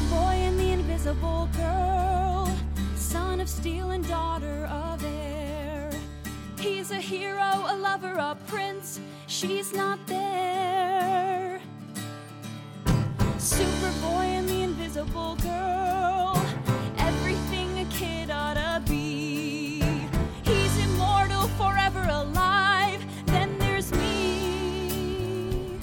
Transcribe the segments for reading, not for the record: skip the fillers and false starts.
Superboy and the Invisible Girl, son of steel and daughter of air. He's a hero, a lover, a prince, she's not there. Superboy and the Invisible Girl, everything a kid ought to be. He's immortal, forever alive, then there's me.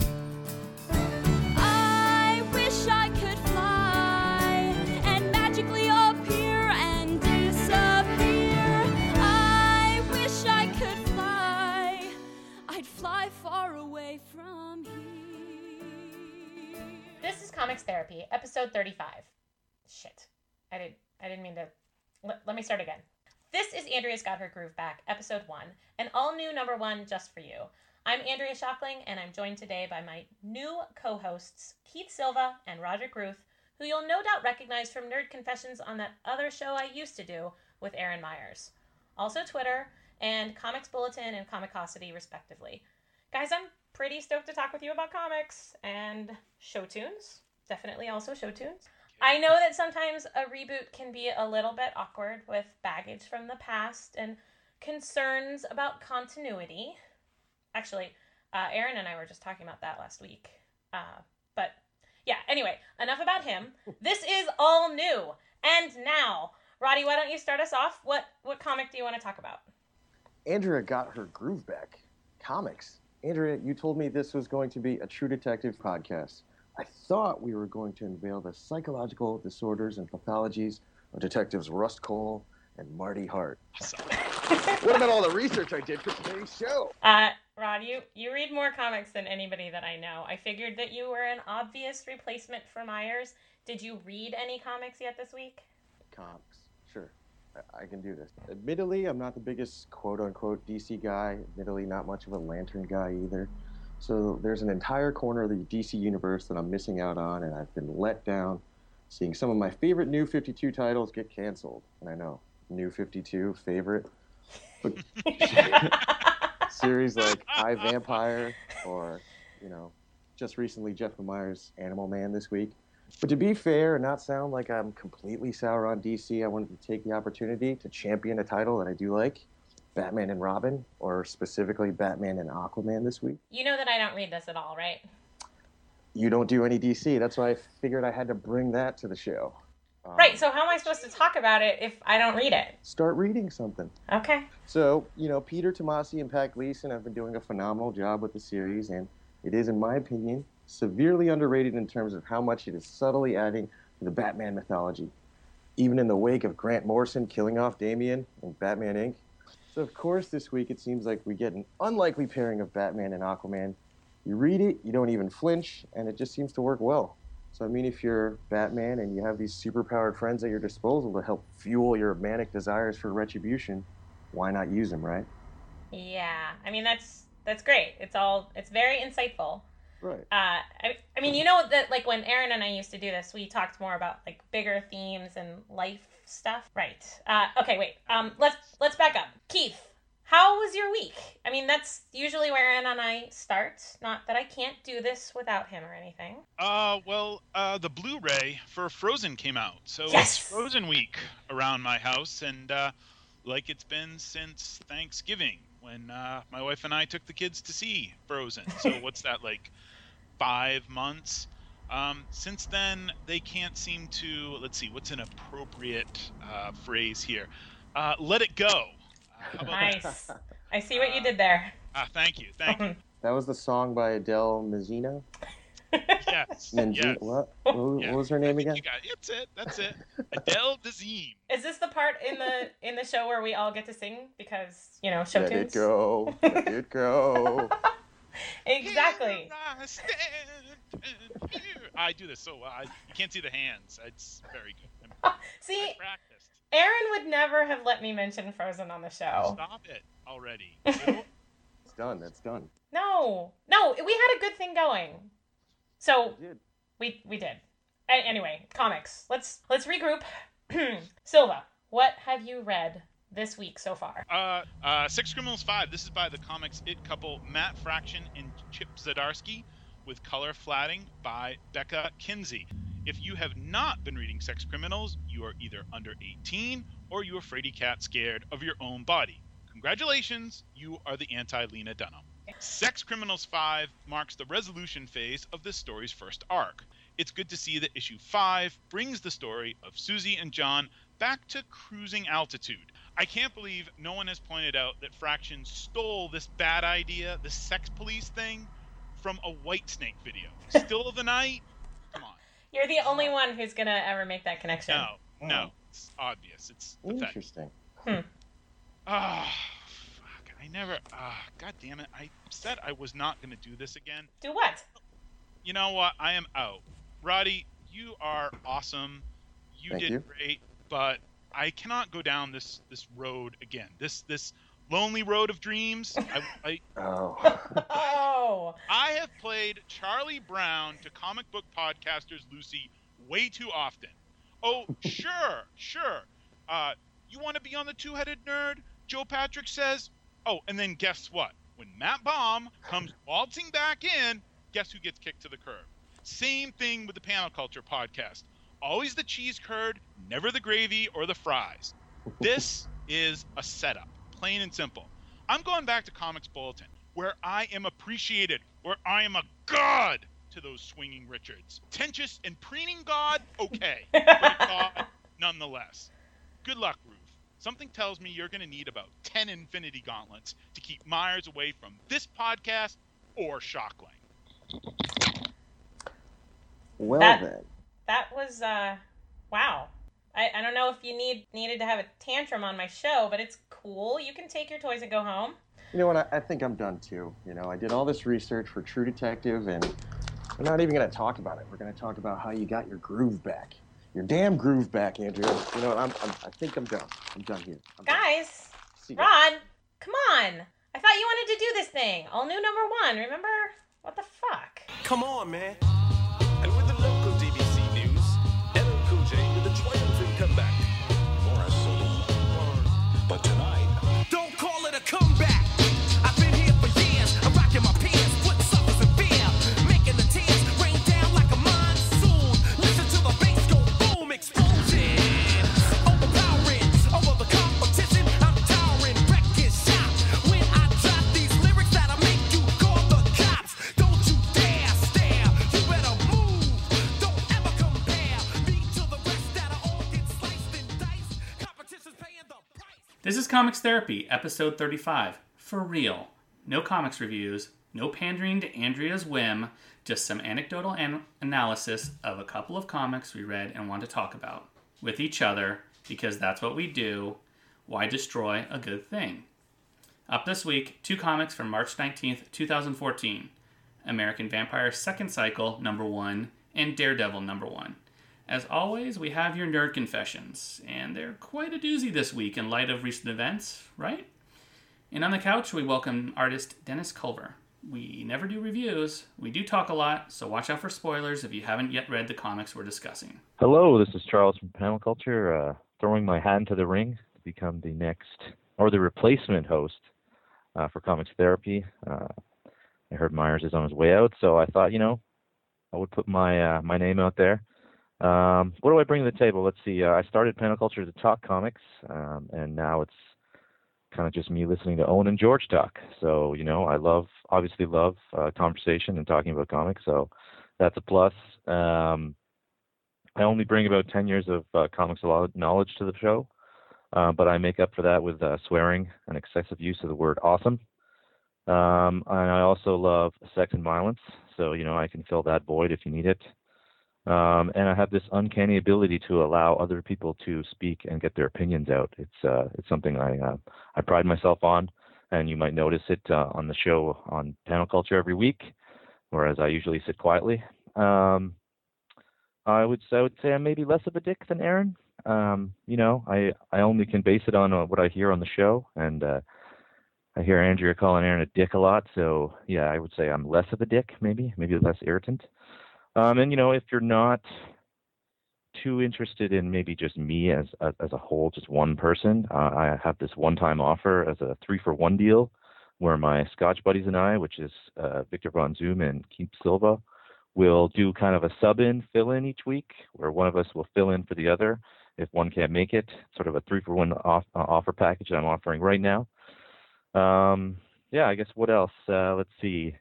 I wish I could fly and magically appear and disappear. I wish I could fly, I'd fly far away from here. This is Comics Therapy, episode 35. Shit. I didn't mean to... Let me start again. This is Andrea's Got Her Groove Back, episode 1, an all-new number 1 just for you. I'm Andrea Shockling, and I'm joined today by my new co-hosts, Keith Silva and Roger Gruth, who you'll no doubt recognize from Nerd Confessions on that other show I used to do with Aaron Myers. Also Twitter, and Comics Bulletin and Comicosity, respectively. Guys, I'm pretty stoked to talk with you about comics and show tunes. Definitely also show tunes. I know that sometimes a reboot can be a little bit awkward with baggage from the past and concerns about continuity. Actually, Aaron and I were just talking about that last week. But yeah, anyway, enough about him. This is all new. And now, Roddy, why don't you start us off? What comic do you want to talk about? Andrea Got Her Groove Back. Comics. Andrea, you told me this was going to be a True Detective podcast. I thought we were going to unveil the psychological disorders and pathologies of detectives Rust Cole and Marty Hart. What about all the research I did for today's show? Rod, you read more comics than anybody that I know. I figured that you were an obvious replacement for Myers. Did you read any comics yet this week? Comics. Sure. I can do this. Admittedly, I'm not the biggest quote-unquote DC guy. Admittedly, not much of a Lantern guy either. So there's an entire corner of the DC universe that I'm missing out on, and I've been let down seeing some of my favorite New 52 titles get canceled. And I know, New 52, favorite. But series like I, Vampire, or, just recently Jeff Lemire's Animal Man this week. But to be fair and not sound like I'm completely sour on DC, I wanted to take the opportunity to champion a title that I do like, Batman and Robin, or specifically Batman and Aquaman this week. You know that I don't read this at all, right? You don't do any DC. That's why I figured I had to bring that to the show. Right, so how am I supposed to talk about it if I don't read it? Start reading something. Okay. So, Peter Tomasi and Pat Gleason have been doing a phenomenal job with the series, and it is, in my opinion, severely underrated in terms of how much it is subtly adding to the Batman mythology. Even in the wake of Grant Morrison killing off Damian in Batman Inc. So, of course, this week it seems like we get an unlikely pairing of Batman and Aquaman. You read it, you don't even flinch, and it just seems to work well. So, if you're Batman and you have these superpowered friends at your disposal to help fuel your manic desires for retribution, why not use them, right? Yeah, that's great. It's very insightful. Right. That when Aaron and I used to do this, we talked more about bigger themes and life stuff. Right. Okay, wait. Let's back up. Keith, how was your week? That's usually where Aaron and I start. Not that I can't do this without him or anything. The Blu-ray for Frozen came out. So yes! It's Frozen week around my house, and like it's been since Thanksgiving when my wife and I took the kids to see Frozen. So what's that, 5 months? Since then, they can't seem to, let's see, what's an appropriate phrase here? Let it go. How about nice. that? I see what you did there. Thank you. That was the song by Adele Mazzino? Yes. Yes. What? What was her name again? You got it. That's it. Adele Dazeem. Is this the part in the show where we all get to sing because show tunes? Let it go. Let it go. Exactly. I do this so well. You can't see the hands. It's very good. See, I practiced. Aaron would never have let me mention Frozen on the show. Stop it already. It's done. That's done. No, we had a good thing going. So we did. Anyway, comics. Let's regroup. Silva, what have you read this week so far? Six Criminals 5. This is by the Comics It couple Matt Fraction and Chip Zdarsky, with color flatting by Becca Kinsey. If you have not been reading Sex Criminals, you are either under 18 or you are fraidy cat scared of your own body. Congratulations, you are the anti-Lena Dunham. Sex Criminals 5 marks the resolution phase of this story's first arc. It's good to see that issue 5 brings the story of Susie and John back to cruising altitude. I can't believe no one has pointed out that Fraction stole this bad idea, the sex police thing, from a Whitesnake video. Still of the Night? Come on. You're the only one who's going to ever make that connection. No. It's obvious. It's pathetic. Interesting. Fuck. God damn it. I said I was not going to do this again. Do what? You know what? I am out. Roddy, you are awesome. You did great, but I cannot go down this road again. This lonely road of dreams. Oh. I have played Charlie Brown to comic book podcasters Lucy way too often. Oh, sure. You want to be on the Two-Headed Nerd? Joe Patrick says. Oh, and then guess what? When Matt Baum comes waltzing back in, guess who gets kicked to the curb? Same thing with the Panel Culture podcast. Always the cheese curd, never the gravy or the fries. This is a setup, plain and simple. I'm going back to Comics Bulletin, where I am appreciated, where I am a god to those swinging Richards. Tentious and preening god, okay, but a god nonetheless. Good luck, Ruth. Something tells me you're going to need about 10 Infinity Gauntlets to keep Myers away from this podcast or Shockling. Well, then. That was, wow. I don't know if you needed to have a tantrum on my show, but it's cool. You can take your toys and go home. You know what? I think I'm done, too. You know, I did all this research for True Detective, and we're not even going to talk about it. We're going to talk about how you got your groove back. Your damn groove back, Andrea. You know what? I think I'm done. I'm done here. Guys, Rod, come on. I thought you wanted to do this thing. All new number 1, remember? What the fuck? Come on, man. And with the local DBC news, LL Cool J with a triumphant comeback. But tonight, don't call it a comeback. I've been here for years. I'm rocking my pants, putting suckers in fear, making the tears rain down like a monsoon. Listen to the bass go boom, explosion. Overpowering, over the competition. I'm towering, wrecking shop. When I drop these lyrics that'll make you call the cops. Don't you dare stare. You better move. Don't ever compare me to the rest that'll all get sliced and diced. Competition's paying the price. This is Comics Therapy, episode 35. For real. No comics reviews, no pandering to Andrea's whim, just some anecdotal analysis of a couple of comics we read and want to talk about. With each other, because that's what we do. Why destroy a good thing? Up this week, 2 comics from March 19th, 2014. American Vampire Second Cycle, number 1, and Daredevil, number 1. As always, we have your nerd confessions, and they're quite a doozy this week in light of recent events, right? And on the couch, we welcome artist Dennis Culver. We never do reviews, we do talk a lot, so watch out for spoilers if you haven't yet read the comics we're discussing. Hello, this is Charles from Panel Culture, throwing my hat into the ring to become the next, or the replacement host for Comics Therapy. I heard Myers is on his way out, so I thought, I would put my name out there. What do I bring to the table? Let's see. I started Panel Culture to talk comics, and now it's kind of just me listening to Owen and George talk. So, I obviously love conversation and talking about comics, so that's a plus. I only bring about 10 years of comics knowledge to the show, but I make up for that with swearing and excessive use of the word awesome. And I also love sex and violence, so, I can fill that void if you need it. And I have this uncanny ability to allow other people to speak and get their opinions out. It's something I pride myself on, and you might notice it on the show on Panel Culture every week, whereas I usually sit quietly. I would say I'm maybe less of a dick than Aaron. I only can base it on what I hear on the show, and I hear Andrea calling Aaron a dick a lot, so yeah, I would say I'm less of a dick, maybe less irritant. And if you're not too interested in maybe just me as a whole, just one person, I have this one-time offer as a 3-for-1 deal, where my Scotch buddies and I, which is Victor Von Zoom and Keith Silva, we'll do kind of a sub-in, fill-in each week, where one of us will fill in for the other if one can't make it. Sort of a 3-for-1 offer package that I'm offering right now. Yeah, I guess what else? Let's see.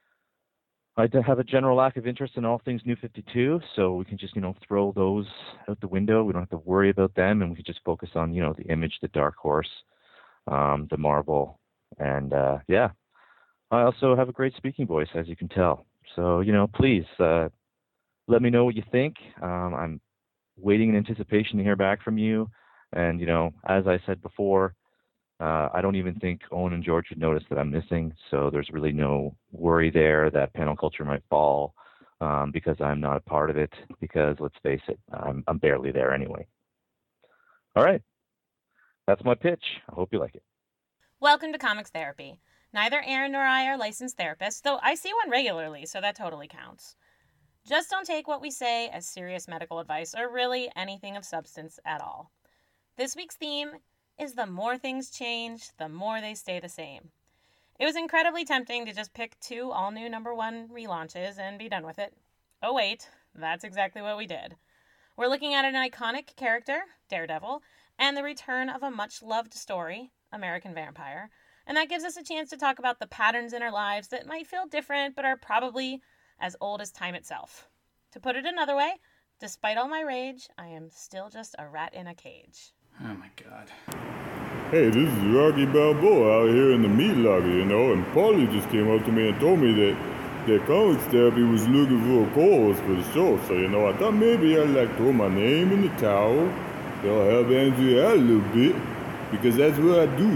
I have a general lack of interest in all things New 52, so we can just, throw those out the window. We don't have to worry about them, and we can just focus on, the Image, the Dark Horse, the Marvel, and yeah. I also have a great speaking voice, as you can tell. So, please let me know what you think. I'm waiting in anticipation to hear back from you. And, as I said before, I don't even think Owen and George would notice that I'm missing. So there's really no worry there that panel culture might fall because I'm not a part of it. Because let's face it, I'm barely there anyway. All right. That's my pitch. I hope you like it. Welcome to Comics Therapy. Neither Aaron nor I are licensed therapists, though I see one regularly, so that totally counts. Just don't take what we say as serious medical advice or really anything of substance at all. This week's theme is the more things change, the more they stay the same. It was incredibly tempting to just pick 2 all-new #1 relaunches and be done with it. Oh wait, that's exactly what we did. We're looking at an iconic character, Daredevil, and the return of a much-loved story, American Vampire, and that gives us a chance to talk about the patterns in our lives that might feel different but are probably as old as time itself. To put it another way, despite all my rage, I am still just a rat in a cage. Oh my God. Hey, this is Rocky Balboa out here in the meat locker, and Paulie just came up to me and told me that Comics Therapy was looking for a co-host for the show. So, I thought maybe I'd throw my name in the towel. Help Andrea out a little bit. Because that's what I do,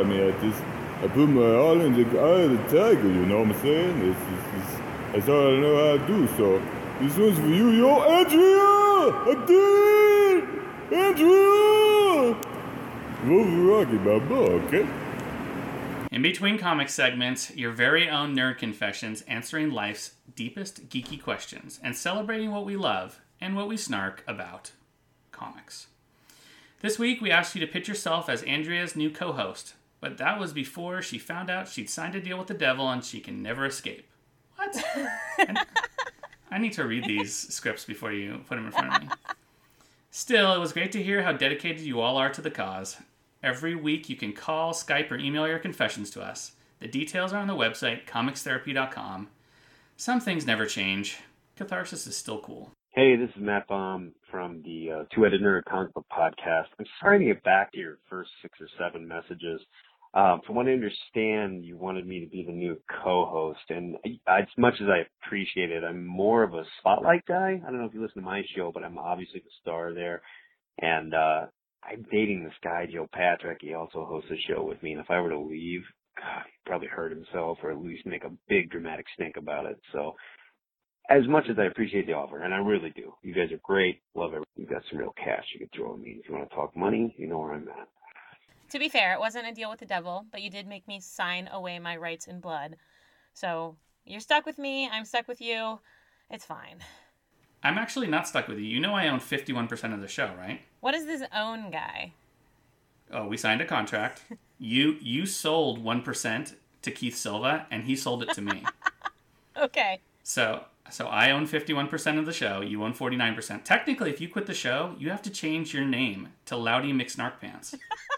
I put my all in the eye of the tiger, you know what I'm saying? That's all I know how to do. So, this one's for you, yo, Andrea! I did it! Andrea! Vote for Rocky Balboa, okay? In between comic segments, your very own nerd confessions answering life's deepest geeky questions and celebrating what we love and what we snark about comics. This week, we asked you to pitch yourself as Andrea's new co-host, but that was before she found out she'd signed a deal with the devil and she can never escape. What? I need to read these scripts before you put them in front of me. Still, it was great to hear how dedicated you all are to the cause. Every week, you can call, Skype, or email your confessions to us. The details are on the website, comicstherapy.com. Some things never change. Catharsis is still cool. Hey, this is Matt Baum from the Two-Headed Nerd Comic Book Podcast. I'm sorry to get back to your first 6 or 7 messages. From what I understand, you wanted me to be the new co-host, and as much as I appreciate it, I'm more of a spotlight guy. I don't know if you listen to my show, but I'm obviously the star there, and I'm dating this guy, Joe Patrick. He also hosts a show with me, and if I were to leave, God, he'd probably hurt himself or at least make a big dramatic stink about it. So as much as I appreciate the offer, and I really do, you guys are great, love it. You've got some real cash you could throw at me. If you want to talk money, you know where I'm at. To be fair, it wasn't a deal with the devil, but you did make me sign away my rights in blood. So you're stuck with me, I'm stuck with you. It's fine. I'm actually not stuck with you. You know I own 51% of the show, right? What is this own guy? Oh, we signed a contract. You sold 1% to Keith Silva, and he sold it to me. Okay. So I own 51% of the show. You own 49%. Technically, if you quit the show, you have to change your name to Loudy McSnarkpants.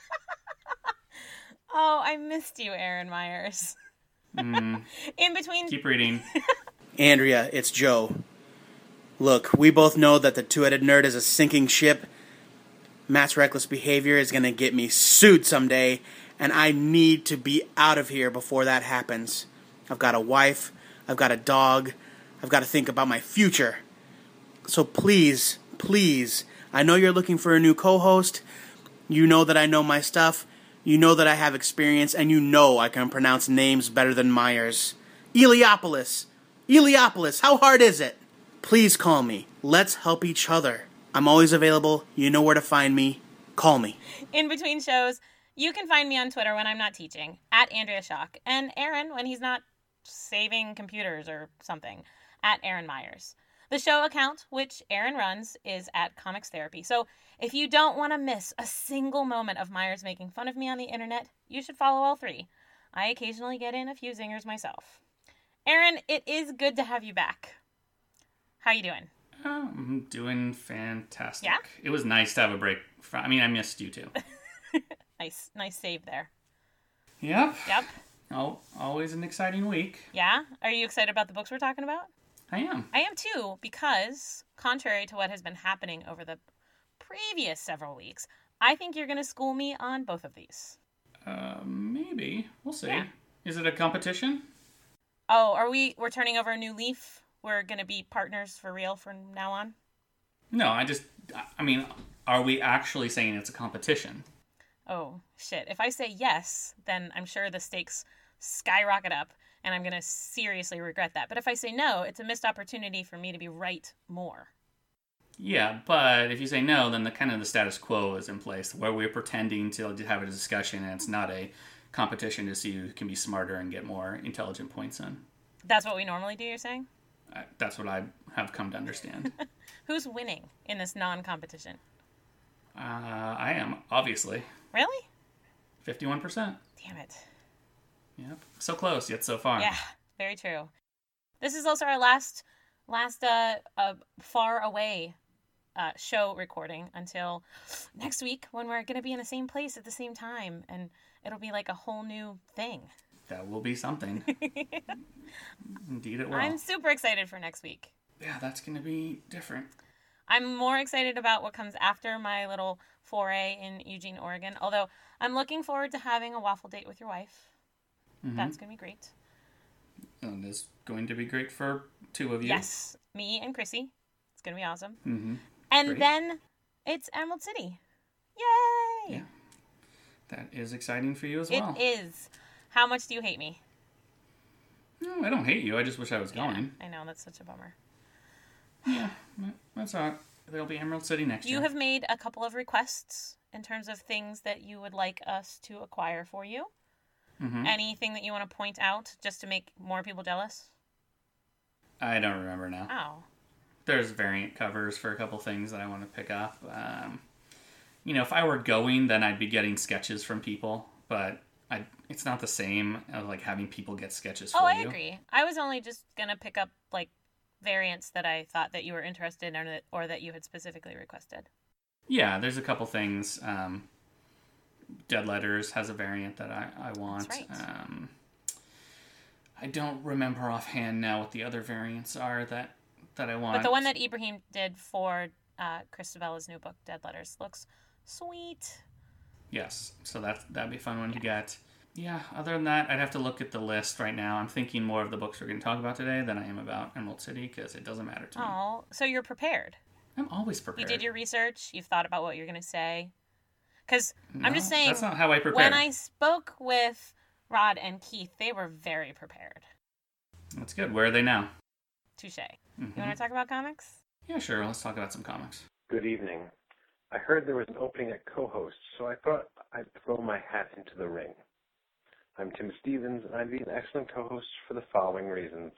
Oh, I missed you, Aaron Myers. In between... Keep reading. Andrea, it's Joe. Look, we both know that the Two-Headed Nerd is a sinking ship. Matt's reckless behavior is going to get me sued someday, and I need to be out of here before that happens. I've got a wife, I've got a dog, I've got to think about my future. So please, I know you're looking for a new co-host. You know that I know my stuff. You know that I have experience, and you know I can pronounce names better than Myers. Eliopoulos, how hard is it? Please call me. Let's help each other. I'm always available. You know where to find me. Call me. In between shows, you can find me on Twitter when I'm not teaching, @AndreaSchock, and Aaron when he's not saving computers or something, @Aaron Myers. The show account, which Aaron runs, is @Comics Therapy. So if you don't want to miss a single moment of Myers making fun of me on the internet, you should follow all 3. I occasionally get in a few zingers myself. Aaron, it is good to have you back. How you doing? I'm doing fantastic. Yeah? It was nice to have a break. I missed you too. Nice save there. Yep. Yep. Oh, always an exciting week. Yeah? Are you excited about the books we're talking about? I am. I am too, because contrary to what has been happening over the previous several weeks, I think you're going to school me on both of these. Maybe. We'll see. Yeah. Is it a competition? Oh, we're turning over a new leaf? We're going to be partners for real from now on? No, are we actually saying it's a competition? Oh, shit. If I say yes, then I'm sure the stakes skyrocket up, and I'm going to seriously regret that. But if I say no, it's a missed opportunity for me to be right more. Yeah, but if you say no, then the status quo is in place, where we're pretending to have a discussion, and it's not a competition to see who can be smarter and get more intelligent points in. That's what we normally do, you're saying? That's what I have come to understand. Who's winning in this non-competition? I am, obviously. Really? 51%. Damn it. Yep. So close, yet so far. Yeah, very true. This is also our last far away show recording until next week, when we're going to be in the same place at the same time, and it'll be like a whole new thing. That will be something. Indeed it will. I'm super excited for next week. Yeah, that's going to be different. I'm more excited about what comes after my little foray in Eugene, Oregon, although I'm looking forward to having a waffle date with your wife. Mm-hmm. That's going to be great. And it's going to be great for two of you. Yes, me and Chrissy. It's going to be awesome. Mm-hmm. And great. Then it's Emerald City. Yay! Yeah. That is exciting for you as well. It is. How much do you hate me? No, I don't hate you. I just wish I was going. I know, that's such a bummer. Yeah, that's all right. There'll be Emerald City next year. You have made a couple of requests in terms of things that you would like us to acquire for you. Mm-hmm. Anything that you want to point out just to make more people jealous? I don't remember now. Oh. There's variant covers for a couple things that I want to pick up. If I were going, then I'd be getting sketches from people, but it's not the same as like having people get sketches for you. Oh, I agree. I was only just going to pick up like variants that I thought that you were interested in or that you had specifically requested. Yeah, there's a couple things. Dead Letters has a variant that I want. That's right. I don't remember offhand now what the other variants are that I want. But the one that Ibrahim did for Christabella's new book, Dead Letters, looks sweet. Yes, so that'd be a fun one to get. Yeah, other than that, I'd have to look at the list right now. I'm thinking more of the books we're going to talk about today than I am about Emerald City, because it doesn't matter to me. Oh, so you're prepared. I'm always prepared. You did your research. You've thought about what you're going to say. Because I'm just saying, that's not how I prepare. When I spoke with Rod and Keith, they were very prepared. That's good. Where are they now? Touche. Mm-hmm. You want to talk about comics? Yeah, sure. Let's talk about some comics. Good evening. I heard there was an opening at co-host, so I thought I'd throw my hat into the ring. I'm Tim Stevens, and I'd be an excellent co-host for the following reasons.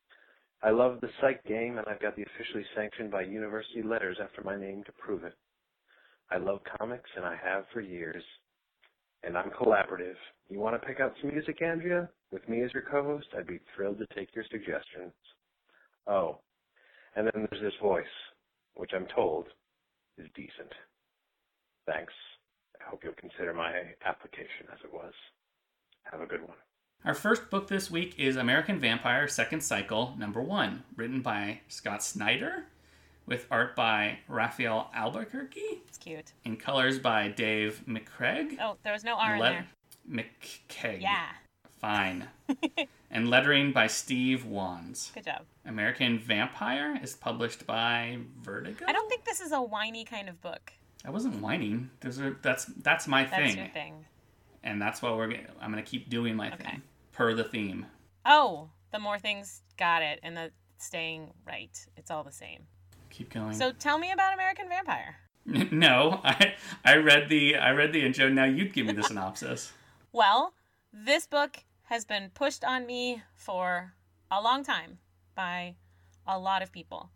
I love the psych game, and I've got the officially sanctioned by university letters after my name to prove it. I love comics, and I have for years. And I'm collaborative. You want to pick out some music, Andrea? With me as your co-host, I'd be thrilled to take your suggestions. Oh, and then there's this voice, which I'm told is decent. Thanks. I hope you'll consider my application as it was. Have a good one. Our first book this week is American Vampire Second Cycle, #1, written by Scott Snyder, with art by Raphael Albuquerque. It's cute. And colors by Dave McCraig. Oh, there was no R in there. McCaig. Yeah. Fine. And lettering by Steve Wands. Good job. American Vampire is published by Vertigo. I don't think this is a whiny kind of book. I wasn't whining. That's my thing. That's your thing. And that's what I'm going to keep doing my thing. Per the theme. Oh, the more things, got it. And the staying right. It's all the same. Keep going. So tell me about American Vampire. No, I read the intro. Now you'd give me the synopsis. Well, this book has been pushed on me for a long time by a lot of people.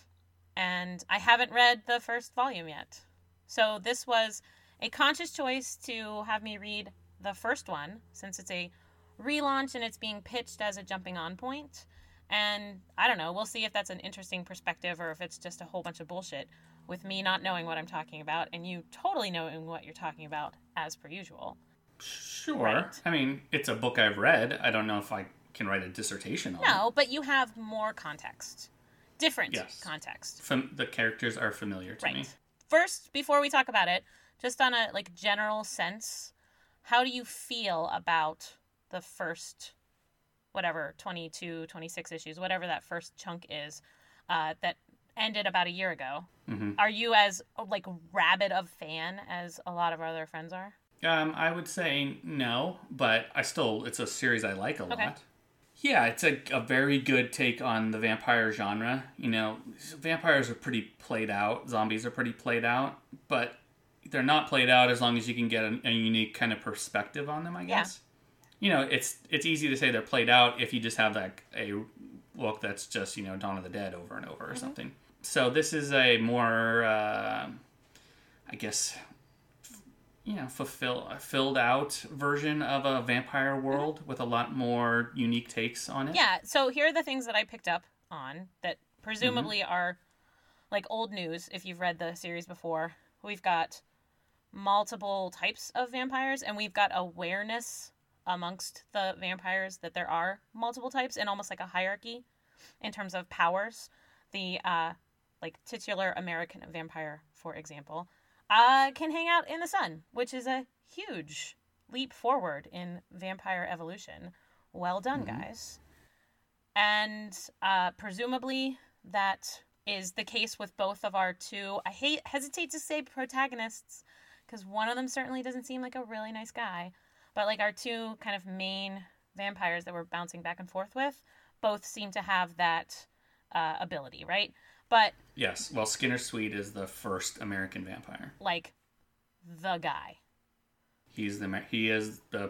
And I haven't read the first volume yet. So this was a conscious choice to have me read the first one, since it's a relaunch and it's being pitched as a jumping on point. And I don't know, we'll see if that's an interesting perspective or if it's just a whole bunch of bullshit with me not knowing what I'm talking about and you totally knowing what you're talking about as per usual. Sure. Right. I mean, it's a book I've read. I don't know if I can write a dissertation on it. No, but you have more context. Different Yes. context. The characters are familiar to me. First, before we talk about it, just on a like general sense, how do you feel about the first, whatever, 22, 26 issues, whatever that first chunk is, that ended about a year ago? Mm-hmm. Are you as like rabid of fan as a lot of our other friends are? I would say no, but it's a series I like a lot. Yeah, it's a very good take on the vampire genre. You know, vampires are pretty played out. Zombies are pretty played out, but they're not played out as long as you can get a unique kind of perspective on them, I guess. You know, it's easy to say they're played out if you just have like a book that's just, you know, Dawn of the Dead over and over or something. So this is a more, I guess, you know, filled out version of a vampire world with a lot more unique takes on it. Yeah, so here are the things that I picked up on that presumably are like old news if you've read the series before. We've got multiple types of vampires, and we've got awareness amongst the vampires that there are multiple types and almost like a hierarchy in terms of powers. The like titular American vampire, for example, can hang out in the sun, which is a huge leap forward in vampire evolution. Well done, guys. And presumably that is the case with both of our two, I hesitate to say protagonists, because one of them certainly doesn't seem like a really nice guy, but like our two kind of main vampires that we're bouncing back and forth with both seem to have that ability, right? But yes, well, Skinner Sweet is the first American vampire. Like the guy. He is the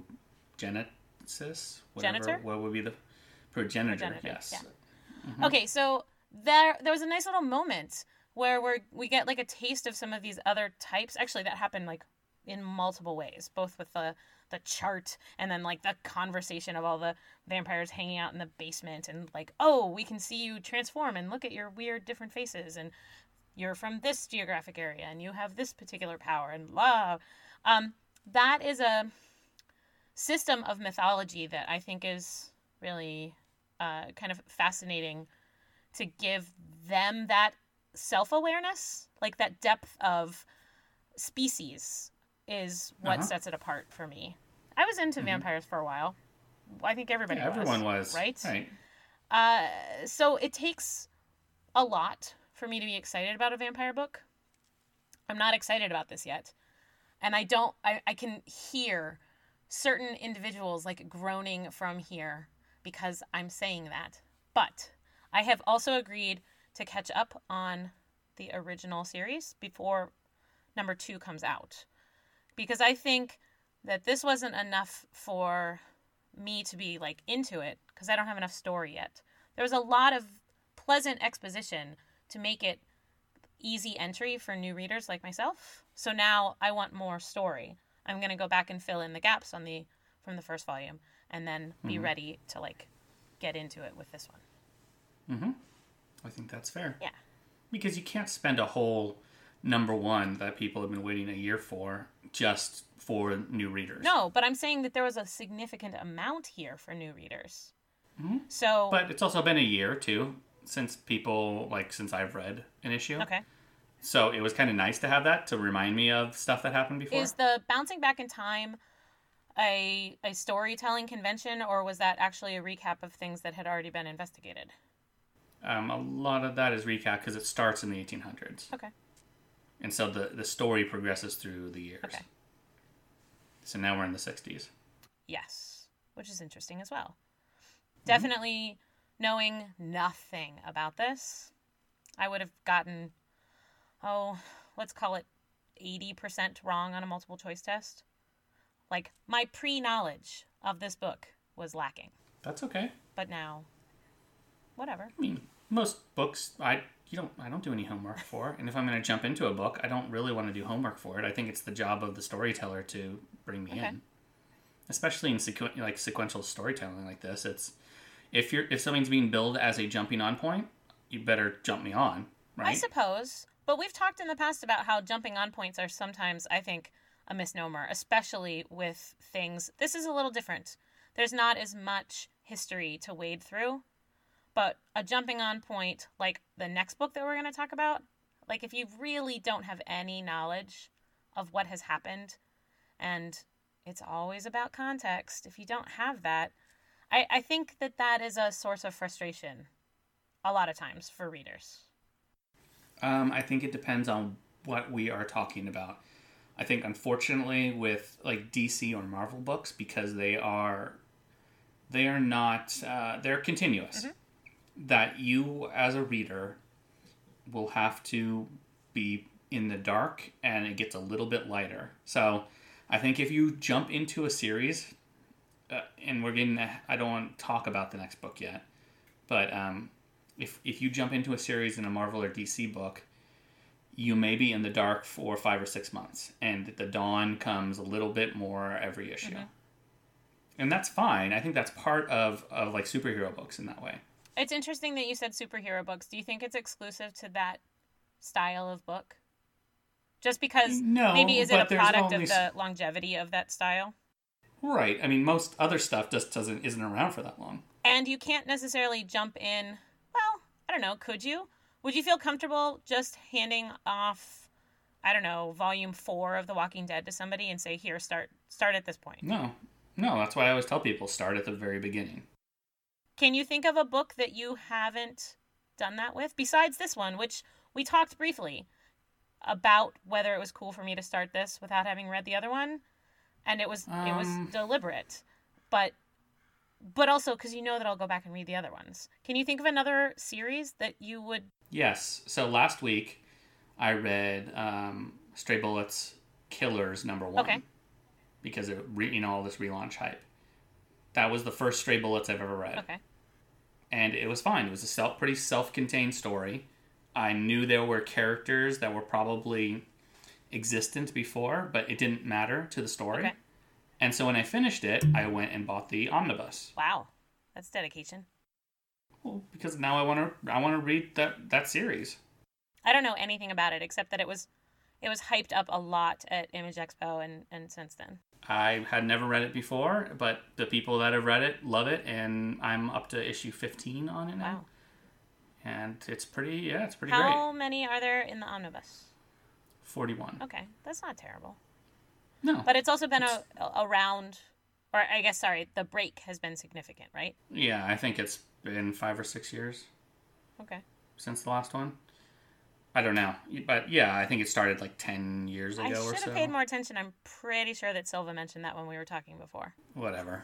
progenitus. Genitor? What would be the progenitor? Yes. Yeah. Okay, so there was a nice little moment where we get like a taste of some of these other types. Actually, that happened like in multiple ways, both with the chart and then like the conversation of all the vampires hanging out in the basement and like, oh, we can see you transform and look at your weird different faces and you're from this geographic area and you have this particular power and blah. That is a system of mythology that I think is really kind of fascinating to give them that self-awareness, like that depth of species is what sets it apart for me. I was into vampires for a while. I think everybody was. Everyone was. Right? Right. So it takes a lot for me to be excited about a vampire book. I'm not excited about this yet. And I can hear certain individuals like groaning from here because I'm saying that. But I have also agreed to catch up on the original series before number 2 comes out. Because I think that this wasn't enough for me to be like into it because I don't have enough story yet. There was a lot of pleasant exposition to make it easy entry for new readers like myself. So now I want more story. I'm going to go back and fill in the gaps from the first volume and then be ready to like get into it with this one. I think that's fair. Yeah. Because you can't spend a whole number 1 that people have been waiting a year for just for new readers. No, but I'm saying that there was a significant amount here for new readers. So, but it's also been a year too since I've read an issue. Okay. So it was kind of nice to have that to remind me of stuff that happened before. Is the bouncing back in time a storytelling convention, or was that actually a recap of things that had already been investigated? A lot of that is recap because it starts in the 1800s. Okay. And so the story progresses through the years. Okay. So now we're in the 60s. Yes, which is interesting as well. Definitely knowing nothing about this, I would have gotten, let's call it 80% wrong on a multiple choice test. Like, my pre-knowledge of this book was lacking. That's okay. But now, whatever. I mean, most books, I don't do any homework for. And if I'm going to jump into a book, I don't really want to do homework for it. I think it's the job of the storyteller to bring me in. Especially in sequential storytelling like this. if something's being billed as a jumping on point, you better jump me on, right? I suppose. But we've talked in the past about how jumping on points are sometimes, I think, a misnomer, especially with things. This is a little different. There's not as much history to wade through, but a jumping on point, like the next book that we're going to talk about, like if you really don't have any knowledge of what has happened, and it's always about context, if you don't have that, I think that is a source of frustration a lot of times for readers. I think it depends on what we are talking about. I think, unfortunately, with like DC or Marvel books, because they are not, they're continuous, that you as a reader will have to be in the dark and it gets a little bit lighter. So I think if you jump into a series, and I don't want to talk about the next book yet, but if you jump into a series in a Marvel or DC book, you may be in the dark for 5 or 6 months, and the dawn comes a little bit more every issue. And that's fine. I think that's part of like superhero books in that way. It's interesting that you said superhero books. Do you think it's exclusive to that style of book? Just because maybe is it a product of the longevity of that style? Right. I mean, most other stuff just isn't around for that long. And you can't necessarily jump in. Well, I don't know. Could you? Would you feel comfortable just handing off, I don't know, volume 4 of The Walking Dead to somebody and say, here, start at this point? No. That's why I always tell people, start at the very beginning. Can you think of a book that you haven't done that with? Besides this one, which we talked briefly about whether it was cool for me to start this without having read the other one. And it was deliberate. But also because you know that I'll go back and read the other ones. Can you think of another series that you would... Yes. So last week, I read Stray Bullets Killers #1. Okay. Because of all this relaunch hype. That was the first Stray Bullets I've ever read. Okay. And it was fine. It was a pretty self-contained story. I knew there were characters that were probably existent before, but it didn't matter to the story. Okay. And so when I finished it, I went and bought the omnibus. Wow. That's dedication. Well, because now I want to read that series. I don't know anything about it except that it was hyped up a lot at Image Expo and since then. I had never read it before, but the people that have read it love it, and I'm up to issue 15 on it now. Wow. And it's pretty great. How many are there in the omnibus? 41. Okay, that's not terrible. No. But it's also been around, or I guess, sorry, the break has been significant, right? Yeah, I think it's been 5 or 6 years. Okay. Since the last one. I don't know. But yeah, I think it started like 10 years ago or so. I should have paid more attention. I'm pretty sure that Silva mentioned that when we were talking before. Whatever.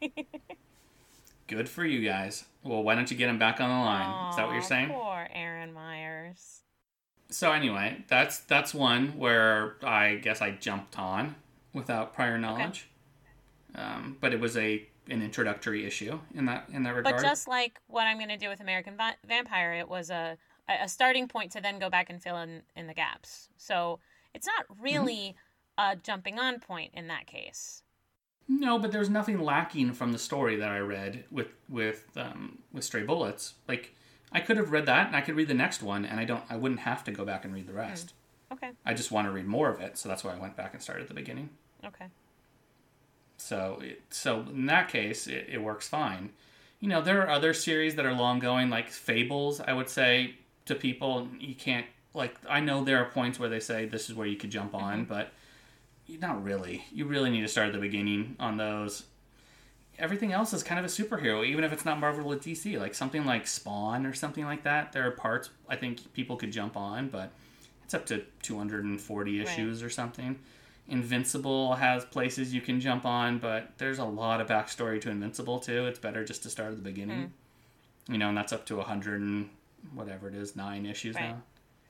Good for you guys. Well, why don't you get him back on the line? Aww, is that what you're saying? Poor Aaron Myers. So anyway, that's one where I guess I jumped on without prior knowledge. Okay. But it was an introductory issue in that regard. But just like what I'm going to do with American Vampire, it was a starting point to then go back and fill in the gaps. So it's not really a jumping on point in that case. No, but there's nothing lacking from the story that I read with Stray Bullets. Like, I could have read that, and I could read the next one, and I wouldn't have to go back and read the rest. Okay. I just want to read more of it, so that's why I went back and started at the beginning. Okay. So in that case, it works fine. There are other series that are long going, like Fables. I would say to people, you can't, like, I know there are points where they say this is where you could jump on, but not really. You really need to start at the beginning on those. Everything else is kind of a superhero, even if it's not Marvel or DC. Like something like Spawn or something like that. There are parts I think people could jump on, but it's up to 240 issues or something. Invincible has places you can jump on, but there's a lot of backstory to Invincible too. It's better just to start at the beginning. And that's up to 100 and whatever it is, 9 issues now.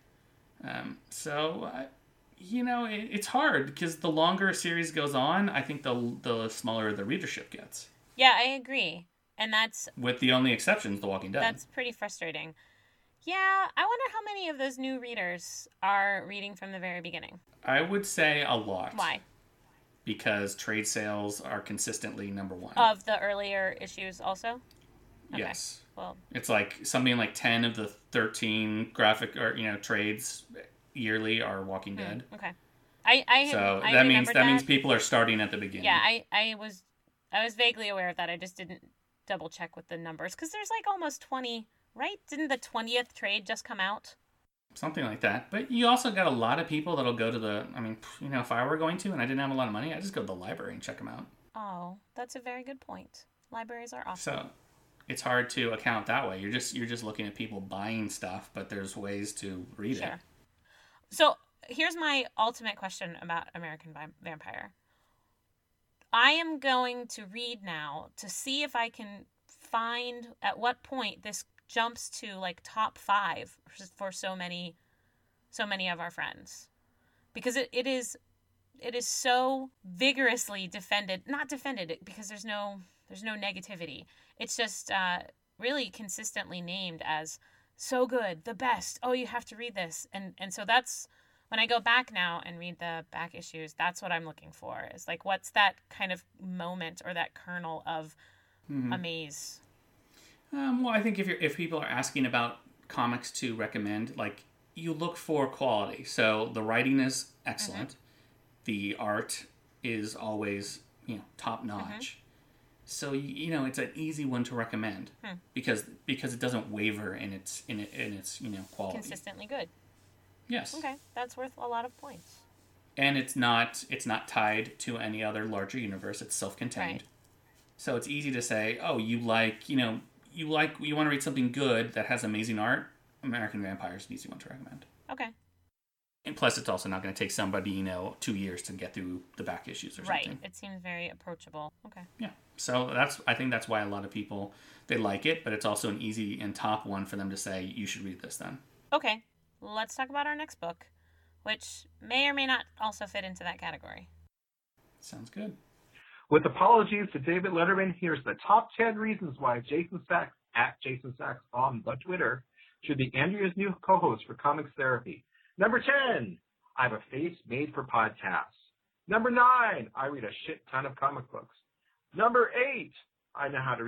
It's hard because the longer a series goes on, I think the smaller the readership gets. Yeah, I agree. And that's... with the only exceptions, The Walking Dead. That's pretty frustrating. Yeah, I wonder how many of those new readers are reading from the very beginning. I would say a lot. Why? Because trade sales are consistently number one. Of the earlier issues also? Okay. Yes. Well, It's like something like 10 of the 13 graphic or trades yearly are Walking Dead. okay. I So I that means remembered that means people are starting at the beginning. Yeah, I was vaguely aware of that. I just didn't double check with the numbers because there's like almost 20, right? Didn't the 20th trade just come out? Something like that. But you also got a lot of people that'll go to the, if I were going to and I didn't have a lot of money, I'd just go to the library and check them out. Oh, that's a very good point. Libraries are awesome. So it's hard to account that way. You're just looking at people buying stuff, but there's ways to read it. So here's my ultimate question about American Vampire. I am going to read now to see if I can find at what point this jumps to like top 5 for so many of our friends, because it is so vigorously defended, not defended because there's no negativity. It's just really consistently named as so good, the best. Oh, you have to read this. And so that's when I go back now and read the back issues, that's what I'm looking for. Is like, what's that kind of moment or that kernel of amaze? Well, I think if people are asking about comics to recommend, like, you look for quality. So the writing is excellent. The art is always, top notch. So it's an easy one to recommend because it doesn't waver in its quality. Consistently good. Yes. Okay, that's worth a lot of points. And it's not tied to any other larger universe. It's self-contained. Right. So it's easy to say, oh, you want to read something good that has amazing art. American Vampire is an easy one to recommend. Okay. And plus, it's also not going to take somebody 2 years to get through the back issues or something. Right. It seems very approachable. Okay. Yeah. So I think that's why a lot of people, they like it, but it's also an easy and top one for them to say, you should read this then. Okay. Let's talk about our next book, which may or may not also fit into that category. Sounds good. With apologies to David Letterman, here's the top 10 reasons why Jason Sachs, at Jason Sachs on the Twitter, should be Andrea's new co-host for Comics Therapy. Number 10, I have a face made for podcasts. Number 9, I read a shit ton of comic books. Number 8, I know how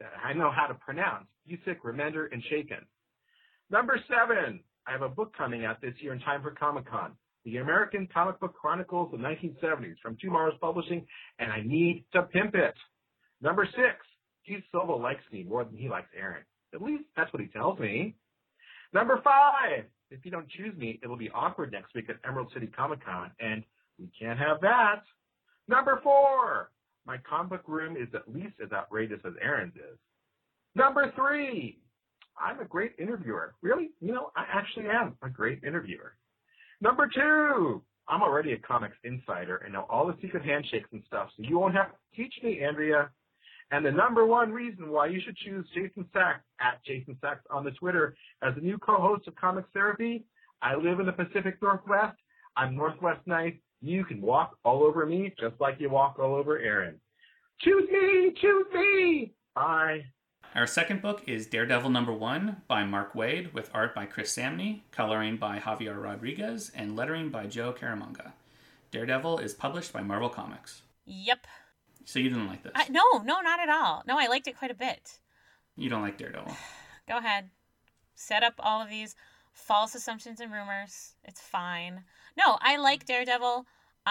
to pronounce Yusik, Remender, and Shaken. Number 7, I have a book coming out this year in time for Comic-Con. The American Comic Book Chronicles of the 1970s from Two Mars Publishing, and I need to pimp it. Number 6, Keith Silva likes me more than he likes Aaron. At least that's what he tells me. Number 5, if you don't choose me, it'll be awkward next week at Emerald City Comic Con, and we can't have that. Number 4, my comic book room is at least as outrageous as Aaron's is. Number 3, I'm a great interviewer. Really? I actually am a great interviewer. Number 2, I'm already a comics insider and know all the secret handshakes and stuff, so you won't have to teach me, Andrea. And the number 1 reason why you should choose Jason Sachs, at Jason Sachs on the Twitter, as the new co-host of Comics Therapy, I live in the Pacific Northwest. I'm Northwest nice. You can walk all over me just like you walk all over Aaron. Choose me! Choose me! Bye. Our second book is Daredevil #1 by Mark Waid, with art by Chris Samney, coloring by Javier Rodriguez, and lettering by Joe Caramanga. Daredevil is published by Marvel Comics. Yep. So you didn't like this? No, not at all. No, I liked it quite a bit. You don't like Daredevil? Go ahead. Set up all of these false assumptions and rumors. It's fine. No, I like Daredevil.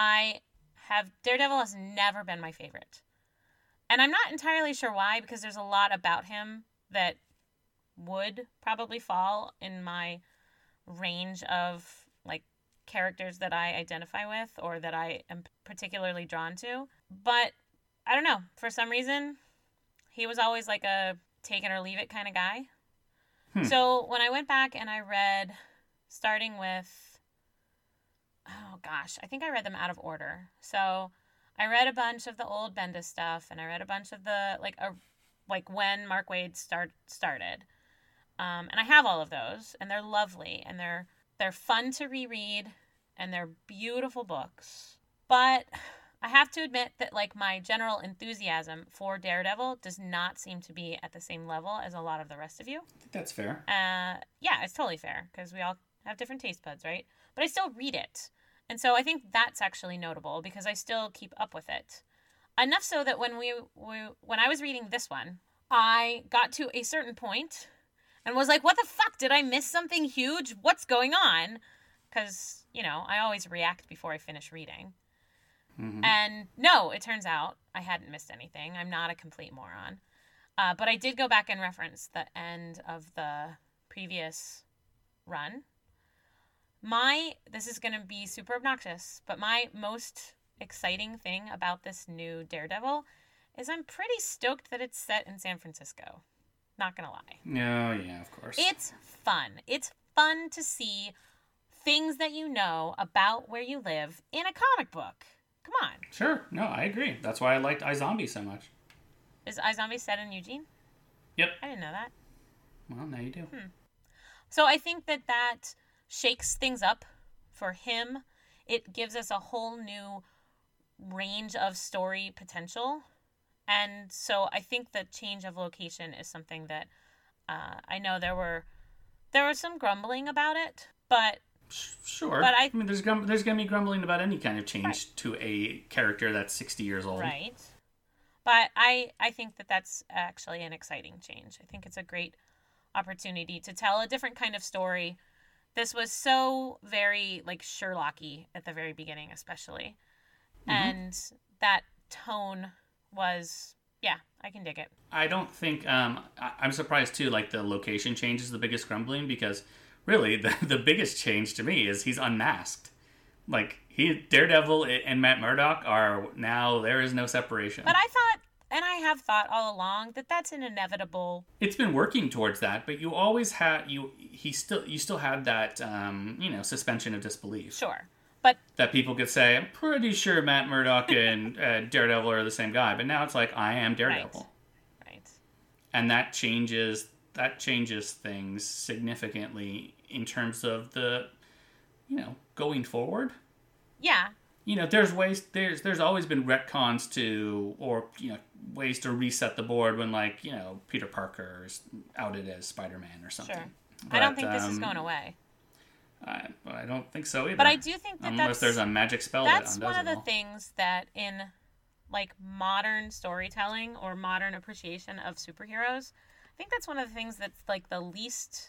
Daredevil has never been my favorite. And I'm not entirely sure why, because there's a lot about him that would probably fall in my range of characters that I identify with or that I am particularly drawn to. But I don't know. For some reason, he was always like a take it or leave it kind of guy. So when I went back and I read, starting with, I think I read them out of order. So I read a bunch of the old Bendis stuff, and I read a bunch of the, when Mark Waid started. And I have all of those, and they're lovely, and they're fun to reread, and they're beautiful books. But I have to admit that, my general enthusiasm for Daredevil does not seem to be at the same level as a lot of the rest of you. I think that's fair. Yeah, it's totally fair, because we all have different taste buds, right? But I still read it. And so I think that's actually notable, because I still keep up with it. Enough so that when I was reading this one, I got to a certain point and was like, what the fuck? Did I miss something huge? What's going on? Because, I always react before I finish reading. Mm-hmm. And no, it turns out I hadn't missed anything. I'm not a complete moron. But I did go back and reference the end of the previous run. This is going to be super obnoxious, but my most exciting thing about this new Daredevil is I'm pretty stoked that it's set in San Francisco. Not going to lie. No, yeah, of course. It's fun. It's fun to see things that you know about where you live in a comic book. Come on. Sure. No, I agree. That's why I liked iZombie so much. Is iZombie set in Eugene? Yep. I didn't know that. Well, now you do. So I think that shakes things up for him. It gives us a whole new range of story potential. And so I think the change of location is something that I know there was some grumbling about it, but sure. But I mean, there's going to be grumbling about any kind of change to a character that's 60 years old. Right. But I think that that's actually an exciting change. I think it's a great opportunity to tell a different kind of story. This was so very Sherlock-y at the very beginning, especially. Mm-hmm. And that tone was, I can dig it. I don't think, I'm surprised too, the location change is the biggest grumbling, because really the biggest change to me is he's unmasked. Daredevil and Matt Murdock are now, there is no separation. But I thought, and I have thought all along, that that's an inevitable. It's been working towards that, but you always had, you still had that, suspension of disbelief. Sure. But that people could say, I'm pretty sure Matt Murdock and Daredevil are the same guy, but now it's I am Daredevil. Right. And that changes things significantly in terms of the, going forward. Yeah. There's always been retcons to, or, ways to reset the board when, Peter Parker is outed as Spider-Man or something. Sure. But, I don't think this is going away. I don't think so either. But I do think that unless there's a magic spell that's that undoes one of it the all. things that in modern storytelling or modern appreciation of superheroes, I think that's one of the things that's the least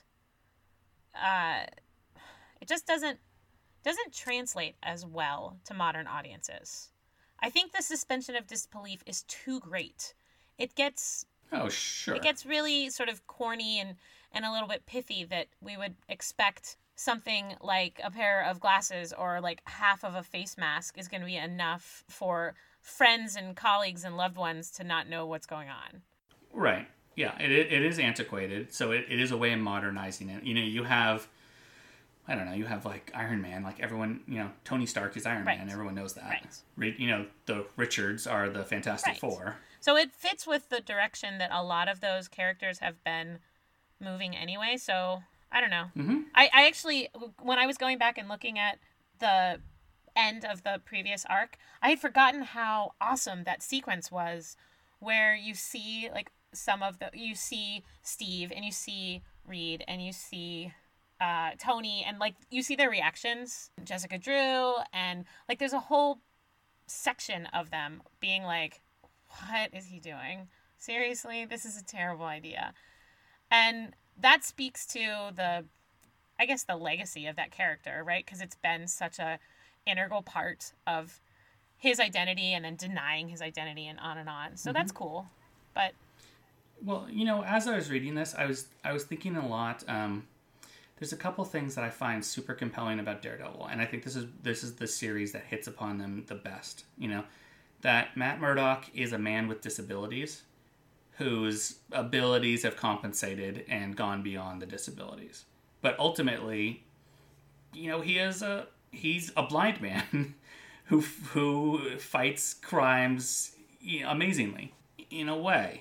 it just doesn't translate as well to modern audiences. I think the suspension of disbelief is too great. It gets really sort of corny and a little bit pithy, that we would expect something like a pair of glasses or half of a face mask is going to be enough for friends and colleagues and loved ones to not know what's going on. Right. Yeah, it is antiquated, so it is a way of modernizing it. You have, I don't know, you have Iron Man, everyone, Tony Stark is Iron Man, everyone knows that. Right. The Richards are the Fantastic Four. So it fits with the direction that a lot of those characters have been moving anyway, so I don't know. Mm-hmm. I actually, when I was going back and looking at the end of the previous arc, I had forgotten how awesome that sequence was, where you see you see Steve and you see Reed and you see Tony, and you see their reactions, Jessica Drew, and there's a whole section of them being what is he doing? Seriously, this is a terrible idea. And that speaks to the legacy of that character, right? Because it's been such a integral part of his identity, and then denying his identity, and on and on. So that's cool. But well, as I was reading this, I was thinking a lot. There's a couple things that I find super compelling about Daredevil, and I think this is the series that hits upon them the best. That Matt Murdock is a man with disabilities, whose abilities have compensated and gone beyond the disabilities. But ultimately, he's a blind man who fights crimes amazingly, in a way,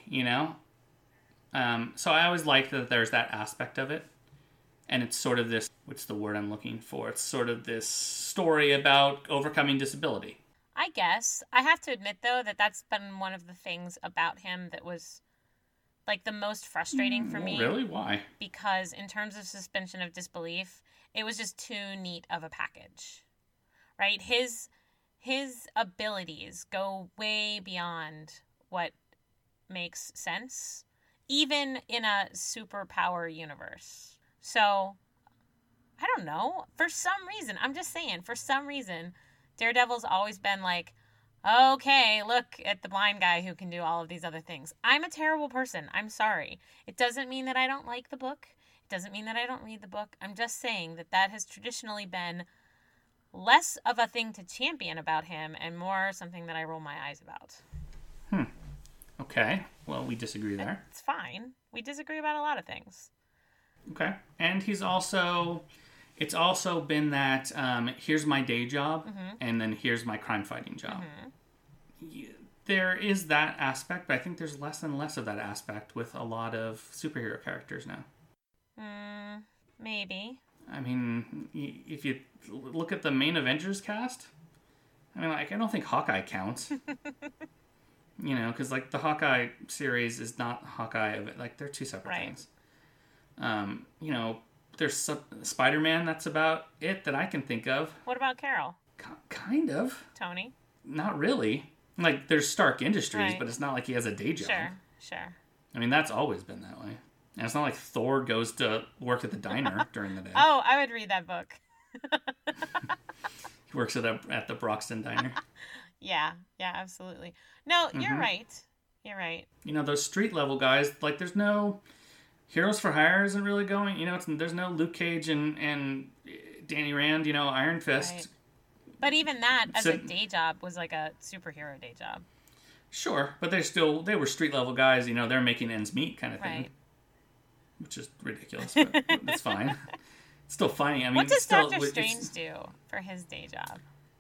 So I always like that there's that aspect of it. And it's sort of this, what's the word I'm looking for? It's sort of this story about overcoming disability. I guess. I have to admit, though, that that's been one of the things about him that was, the most frustrating for me. Really? Why? Because in terms of suspension of disbelief, it was just too neat of a package, right? His abilities go way beyond what makes sense even in a superpower universe. So, I don't know. For some reason, I'm just saying, for some reason, Daredevil's always been like, okay, look at the blind guy who can do all of these other things. I'm a terrible person. I'm sorry. It doesn't mean that I don't like the book. It doesn't mean that I don't read the book. I'm just saying that that has traditionally been less of a thing to champion about him and more something that I roll my eyes about. Okay. Well, we disagree there. It's fine. We disagree about a lot of things. Okay. And it's also been that here's my day job, and then here's my crime fighting job. There is that aspect, but I think there's less and less of that aspect with a lot of superhero characters now. Maybe. I mean, if you look at the main Avengers cast, I mean, like, I don't think Hawkeye counts. You know, because, like, the Hawkeye series is not Hawkeye. Like, they're two separate things. You know, there's Spider-Man, that's about it that I can think of. What about Carol? Kind of. Tony? Not really. Like, there's Stark Industries, but it's not like he has a day job. Sure. I mean, that's always been that way. And it's not like Thor goes to work at the diner during the day. Oh, I would read that book. He works at the Broxton Diner. Yeah, absolutely. No, you're right. You're right. You know, those street level guys, like, there's no Heroes for Hire isn't really going. You know, there's no Luke Cage and Danny Rand. You know, Iron Fist. Right. But even that, as a day job, was like a superhero day job. Sure, but they were street level guys. You know, they're making ends meet kind of thing. Right. Which is ridiculous, but it's fine. It's still funny. I mean, what does Doctor Strange do for his day job?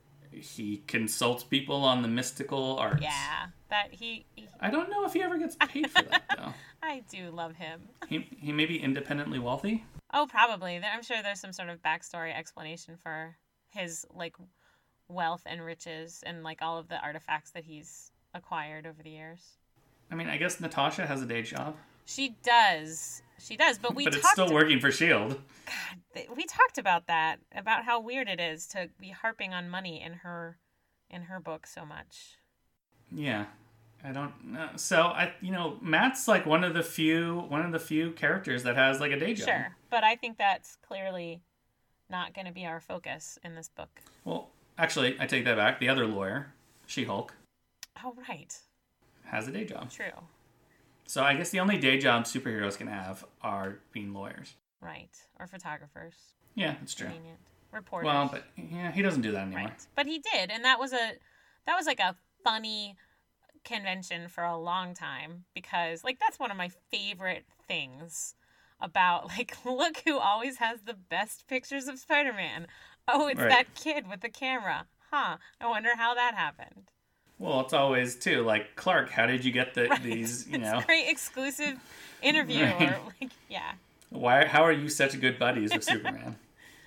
He consults people on the mystical arts. Yeah, that he I don't know if he ever gets paid for that, though. I do love him. He may be independently wealthy. Oh, probably. I'm sure there's some sort of backstory explanation for his, like, wealth and riches and, like, all of the artifacts that he's acquired over the years. I mean, I guess Natasha has a day job. She does, but but it's still working for S.H.I.E.L.D. God, we talked about that, about how weird it is to be harping on money in her book so much. Yeah, I don't know. So Matt's like one of the few characters that has like a day job. Sure, but I think that's clearly not going to be our focus in this book. Well, actually, I take that back. The other lawyer, She-Hulk. Oh, right. Has a day job. True. So I guess the only day jobs superheroes can have are being lawyers. Right. Or photographers. Yeah, that's true. Convenient. Reporters. Well, but yeah, he doesn't do that anymore. Right. But he did, and that was like a funny convention for a long time, because like that's one of my favorite things about, like, look who always has the best pictures of Spider-Man. Oh, it's that kid with the camera. Huh. I wonder how that happened. Well, it's always, too, like, Clark, how did you get these, you know? It's a great exclusive interview. Right. Or, like, yeah. How are you such good buddies with Superman?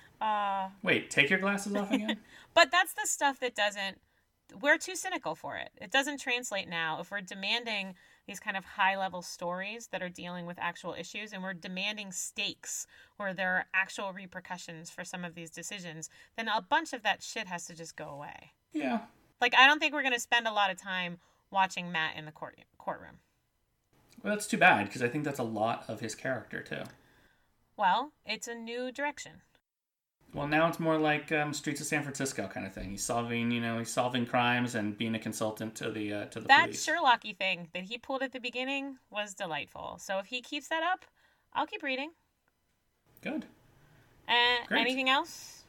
Wait, take your glasses off again? But that's the stuff that we're too cynical for it. It doesn't translate now. If we're demanding these kind of high-level stories that are dealing with actual issues, and we're demanding stakes where there are actual repercussions for some of these decisions, then a bunch of that shit has to just go away. Yeah. Like, I don't think we're going to spend a lot of time watching Matt in the courtroom. Well, that's too bad, because I think that's a lot of his character, too. Well, it's a new direction. Well, now it's more like Streets of San Francisco kind of thing. He's solving crimes and being a consultant to the police. That Sherlock-y thing that he pulled at the beginning was delightful. So if he keeps that up, I'll keep reading. Good. Great. Anything else?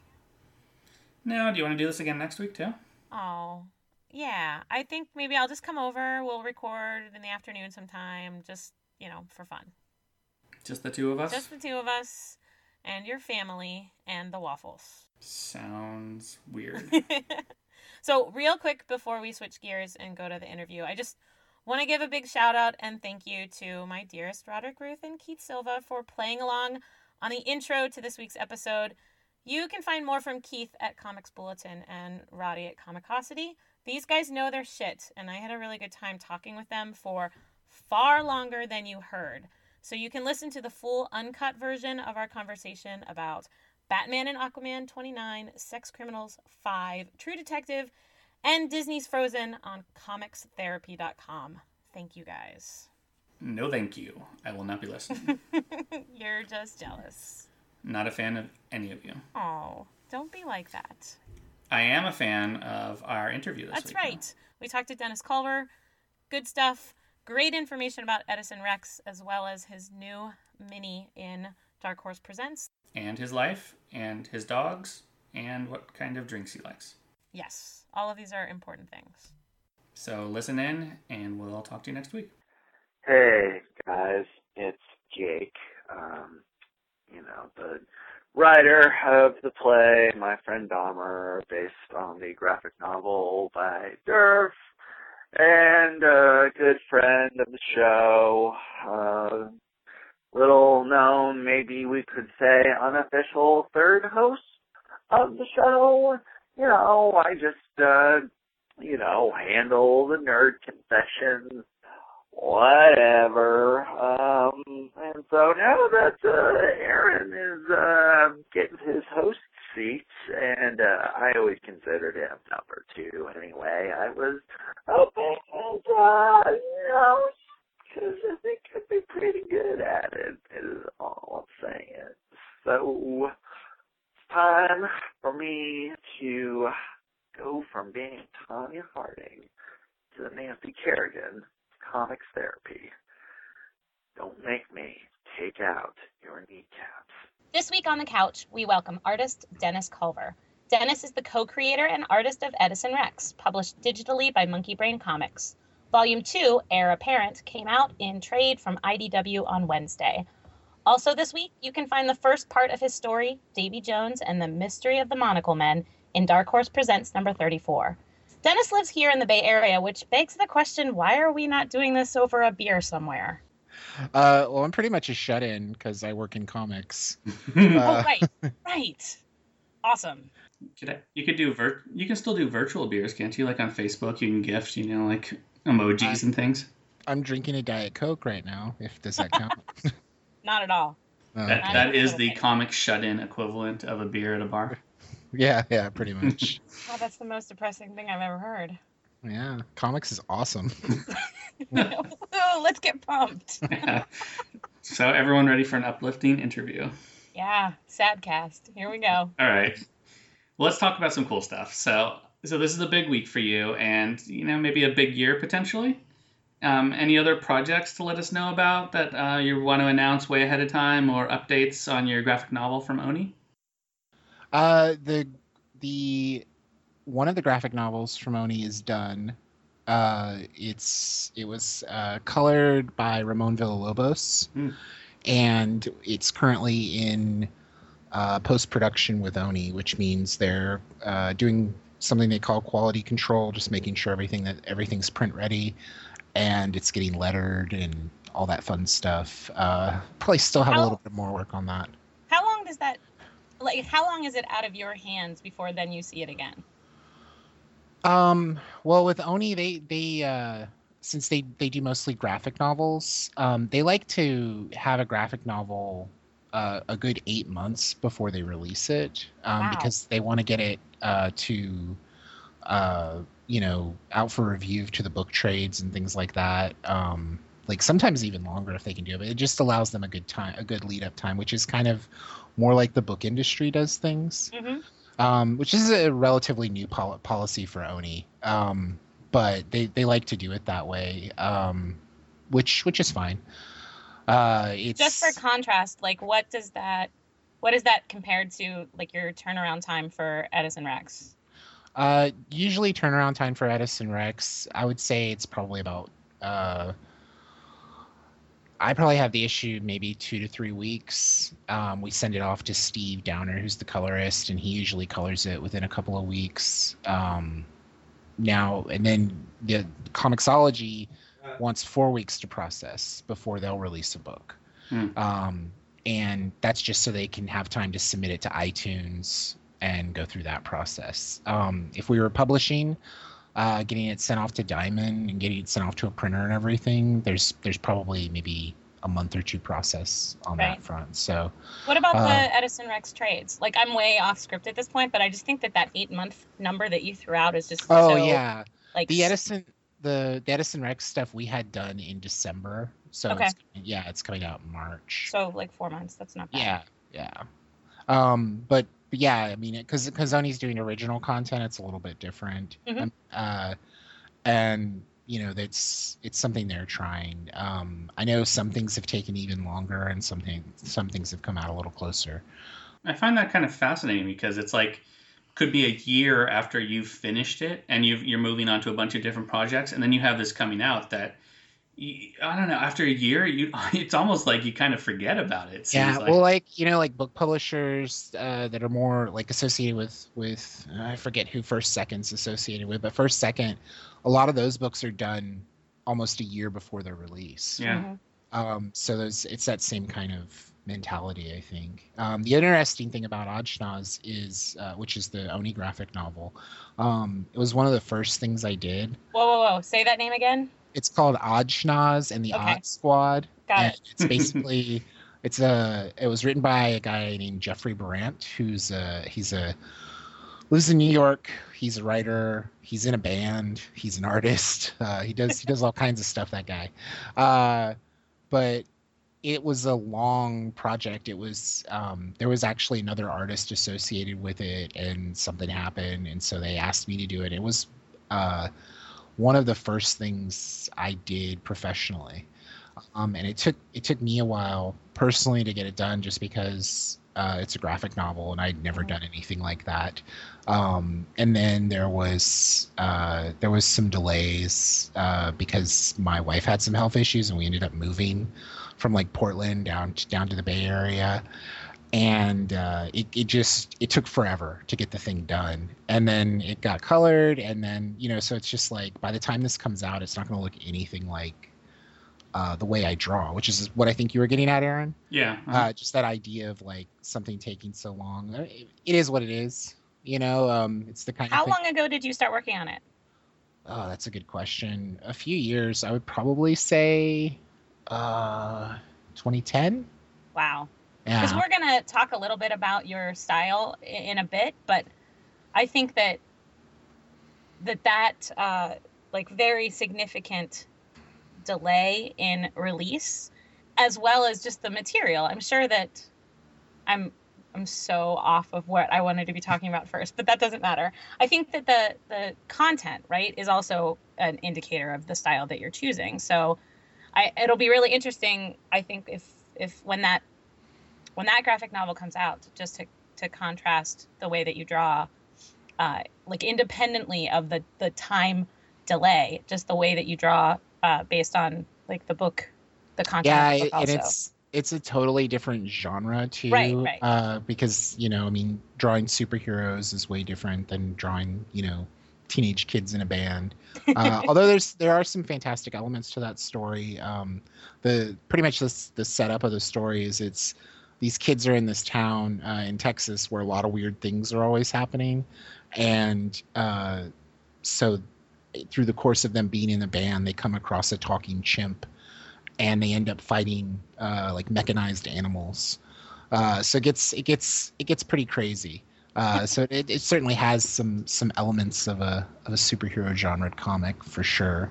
No, do you want to do this again next week, too? Oh, yeah. I think maybe I'll just come over. We'll record in the afternoon sometime, just, for fun. Just the two of us? Just the two of us and your family and the waffles. Sounds weird. So real quick before we switch gears and go to the interview, I just want to give a big shout out and thank you to my dearest Roderick Ruth and Keith Silva for playing along on the intro to this week's episode. You can find more from Keith at Comics Bulletin and Roddy at Comicosity. These guys know their shit, and I had a really good time talking with them for far longer than you heard. So you can listen to the full uncut version of our conversation about Batman and Aquaman 29, Sex Criminals 5, True Detective, and Disney's Frozen on comicstherapy.com. Thank you guys. No, thank you. I will not be listening. You're just jealous. Not a fan of any of you. Oh, don't be like that. I am a fan of our interview this week. That's right. We talked to Dennis Culver. Good stuff. Great information about Edison Rex, as well as his new mini in Dark Horse Presents. And his life, and his dogs, and what kind of drinks he likes. Yes, all of these are important things. So listen in, and we'll talk to you next week. Hey, guys, it's Jake. The writer of the play My Friend Dahmer, based on the graphic novel by Derf, and a good friend of the show. Little known, maybe we could say unofficial third host of the show. I just, handle the nerd confessions, whatever. And so now that Aaron is getting his host seat, and I always considered him number 2 anyway, I was hoping, because I think I'd be pretty good at it, is all I'm saying. So it's time for me to go from being Tanya Harding to Nancy Kerrigan, Comics Therapy. Don't make me take out your kneecaps. This week on the couch, we welcome artist Dennis Culver. Dennis is the co-creator and artist of Edison Rex, published digitally by Monkey Brain Comics. Volume 2, Heir Apparent, came out in trade from IDW on Wednesday. Also this week, you can find the first part of his story, Davy Jones and the Mystery of the Monocle Men, in Dark Horse Presents number 34. Dennis lives here in the Bay Area, which begs the question, why are we not doing this over a beer somewhere? Well, I'm pretty much a shut-in because I work in comics. Oh, right. Awesome. You can still do virtual beers, can't you? Like on Facebook, you can gift, like emojis and things. I'm drinking a Diet Coke right now. Does that count? Not at all. That is the comic shut-in equivalent of a beer at a bar. Yeah, pretty much. Oh, that's the most depressing thing I've ever heard. Yeah, comics is awesome. Let's get pumped. So everyone ready for an uplifting interview? Yeah, Sadcast. Here we go. All right. Well, let's talk about some cool stuff. So this is a big week for you, and maybe a big year potentially. Any other projects to let us know about that you want to announce way ahead of time, or updates on your graphic novel from Oni? The one of the graphic novels from Oni is done. It was colored by Ramon Villalobos, and it's currently in post-production with Oni, which means they're doing something they call quality control, just making sure everything's print ready, and it's getting lettered and all that fun stuff. Probably still have a little bit more work on that. How long does that? How long is it out of your hands before then you see it again? Well, with Oni, they since they do mostly graphic novels, they like to have a graphic novel a good 8 months before they release it, because they want to get it out for review to the book trades and things like that. Sometimes even longer if they can do it. But it just allows them a good lead up time, which is kind of more like the book industry does things. Mm-hmm. Which is a relatively new policy for Oni, but they like to do it that way, which is fine. It's just for contrast, what is that compared to your turnaround time for Edison Rex? Usually turnaround time for Edison Rex, I would say it's probably about. I probably have the issue maybe 2 to 3 weeks. We send it off to Steve Downer, who's the colorist, and he usually colors it within a couple of weeks. And then the Comixology wants 4 weeks to process before they'll release a book. And that's just so they can have time to submit it to iTunes and go through that process. If we were publishing, getting it sent off to Diamond and getting it sent off to a printer and everything, there's probably maybe a month or 2 process on that front. So what about the Edison Rex trades? I'm way off script at this point, but I just think that 8-month number that you threw out is just the the Edison Rex stuff we had done in December, so Okay. it's coming out in March. So like 4 months. That's not bad. Yeah. But yeah, I mean, because Zoni's doing original content, it's a little bit different. Mhm. And it's something they're trying. I know some things have taken even longer, and some things have come out a little closer. I find that kind of fascinating because it's like could be a year after you've finished it and you're moving on to a bunch of different projects, and then you have this coming out that I don't know, after a year it's almost like you kind of forget about it. Yeah, well, like book publishers that are more like associated with I forget who First Second's associated with, but First Second, a lot of those books are done almost a year before their release. Yeah. So it's that same kind of mentality, I think. The interesting thing about Ajnaz is, which is the Oni graphic novel, it was one of the first things I did. Whoa. Say that name again. It's called Ajnaz and the Odd Squad. Got and it. It's basically it was written by a guy named Jeffrey Brandt, lives in New York. He's a writer. He's in a band. He's an artist. He does all kinds of stuff, that guy. But it was a long project. It was there was actually another artist associated with it, and something happened, and so they asked me to do it. It was one of the first things I did professionally, and it took me a while personally to get it done, just because it's a graphic novel and I'd never done anything like that. And then there was some delays because my wife had some health issues, and we ended up moving from like Portland down to the Bay Area, and it took forever to get the thing done. And then it got colored, and then so it's just like by the time this comes out, it's not going to look anything like the way I draw, which is what I think you were getting at, Aaron. Yeah. Just that idea of like something taking so long. It is what it is. It's the kind of How thing. long ago did you start working on it? Oh, that's a good question. A few years. I would probably say 2010. Wow. Yeah. Because we're going to talk a little bit about your style in a bit, but I think that like very significant delay in release, as well as just the material. I'm sure that I'm so off of what I wanted to be talking about first, but that doesn't matter. I think that the content, right, is also an indicator of the style that you're choosing. So it'll be really interesting, I think, if when that graphic novel comes out, just to contrast the way that you draw, like independently of the time delay, just the way that you draw based on like the book, the content. Yeah, of the book also. and it's a totally different genre too. Right. Because drawing superheroes is way different than drawing teenage kids in a band. Although there are some fantastic elements to that story. Pretty much the setup of the story is it's these kids are in this town in Texas where a lot of weird things are always happening, and so through the course of them being in the band, they come across a talking chimp, and they end up fighting like mechanized animals. So it gets pretty crazy. So it certainly has some elements of a superhero genre comic for sure.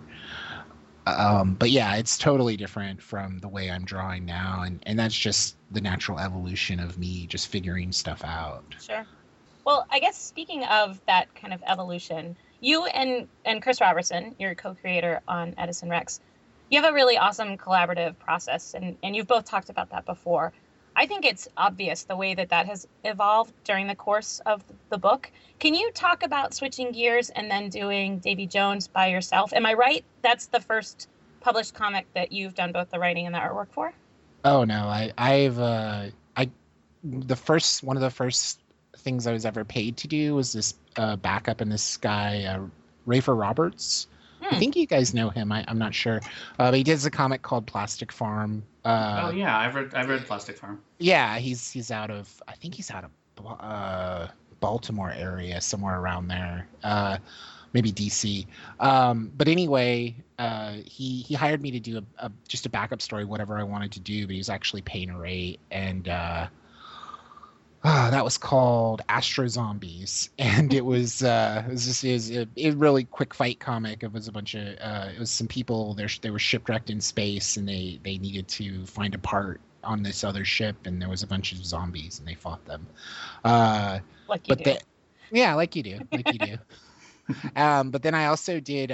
But yeah, it's totally different from the way I'm drawing now, and that's just the natural evolution of me just figuring stuff out. Sure. Well, I guess speaking of that kind of evolution, you and Chris Robertson, your co-creator on Edison Rex, you have a really awesome collaborative process, and you've both talked about that before. I think it's obvious the way that has evolved during the course of the book. Can you talk about switching gears and then doing Davy Jones by yourself? Am I right? That's the first published comic that you've done both the writing and the artwork for? Oh no, one of the first things I was ever paid to do was this backup in this guy, Rafer Roberts. I think you guys know him. I'm not sure, but he does a comic called Plastic Farm. Oh yeah, I've read Plastic Farm. Yeah, he's out of Baltimore area, somewhere around there, maybe DC. But anyway, he hired me to do just a backup story, whatever I wanted to do. But he was actually paying a rate, and that was called Astro Zombies, and it was a really quick fight comic. It was a bunch of it was some people they were shipwrecked in space, and they needed to find a part on this other ship, and there was a bunch of zombies, and they fought them. Like you do. Yeah, like you do, but then I also did.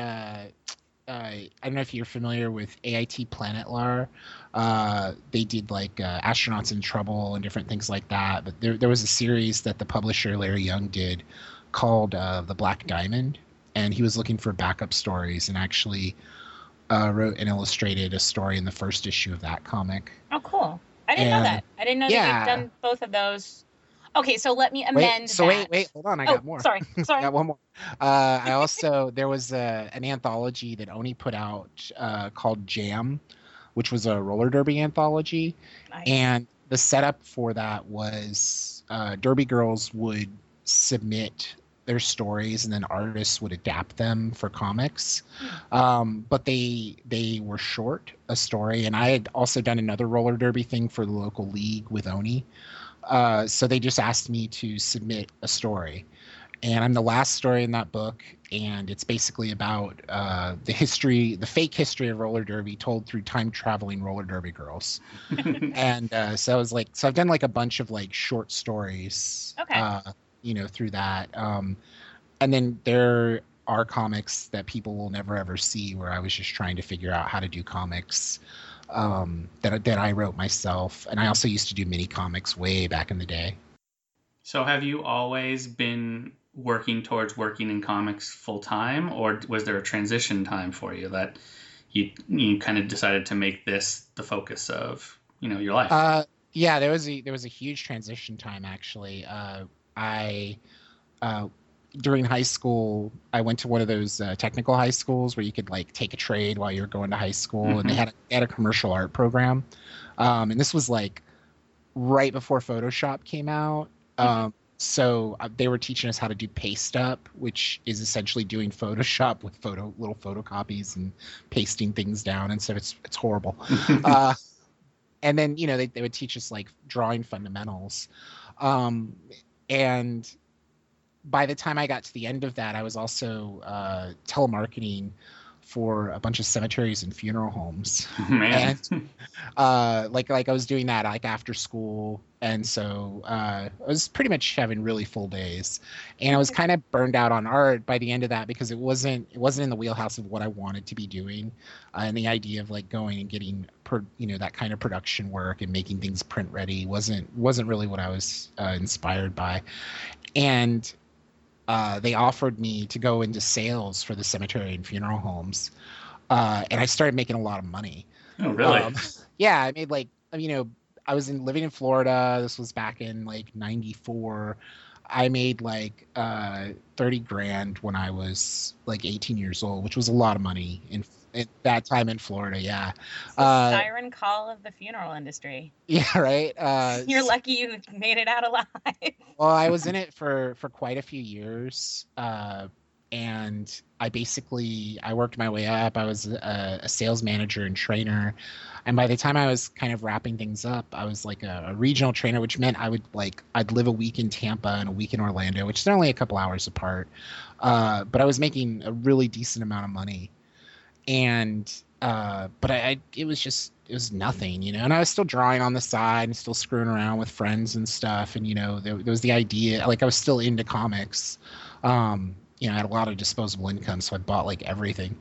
I don't know if you're familiar with AIT Planet Lar. They did like Astronauts in Trouble and different things like that. But there was a series that the publisher Larry Young did called The Black Diamond, and he was looking for backup stories and actually wrote and illustrated a story in the first issue of that comic. Oh, cool! I didn't know that. I didn't know that you've done both of those. Okay, so let me amend that. Wait, hold on. I got more. Sorry. I got one more. I also, there was an anthology that Oni put out called Jam, which was a roller derby anthology. Nice. And the setup for that was derby girls would submit their stories and then artists would adapt them for comics. But they were short a story. And I had also done another roller derby thing for the local league with Oni. So they just asked me to submit a story, and I'm the last story in that book, and it's basically about the fake history of roller derby told through time traveling roller derby girls. And so I was like, so I've done like a bunch of like short stories, through that. And then there are comics that people will never ever see where I was just trying to figure out how to do comics. That I wrote myself, and I also used to do mini comics way back in the day. So have you always been working towards working in comics full time, or was there a transition time for you that you kind of decided to make this the focus of your life? Yeah, there was a huge transition time actually. During high school, I went to one of those technical high schools where you could like take a trade while you were going to high school, and they had a commercial art program, and this was like right before Photoshop came out. So they were teaching us how to do paste up, which is essentially doing Photoshop with little photocopies and pasting things down, and so it's horrible. And then they would teach us like drawing fundamentals, and by the time I got to the end of that, I was also telemarketing for a bunch of cemeteries and funeral homes. Man. And like I was doing that like after school, and so I was pretty much having really full days, and I was kind of burned out on art by the end of that because it wasn't in the wheelhouse of what I wanted to be doing, and the idea of like going and getting that kind of production work and making things print ready wasn't really what I was inspired by, and they offered me to go into sales for the cemetery and funeral homes, and I started making a lot of money. Oh, really? Yeah, I made like I was living in Florida. This was back in like '94. I made like $30,000 when I was like 18 years old, which was a lot of money at that time in Florida. Yeah, it's the siren call of the funeral industry. Yeah, right. You're lucky you made it out alive. Well, I was in it for quite a few years, and I worked my way up. I was a sales manager and trainer, and by the time I was kind of wrapping things up, I was like a regional trainer, which meant I'd live a week in Tampa and a week in Orlando, which is only a couple hours apart. But I was making a really decent amount of money, and but it was nothing, and I was still drawing on the side and still screwing around with friends and stuff, and there was the idea, like I was still into comics. I had a lot of disposable income, so I bought like everything.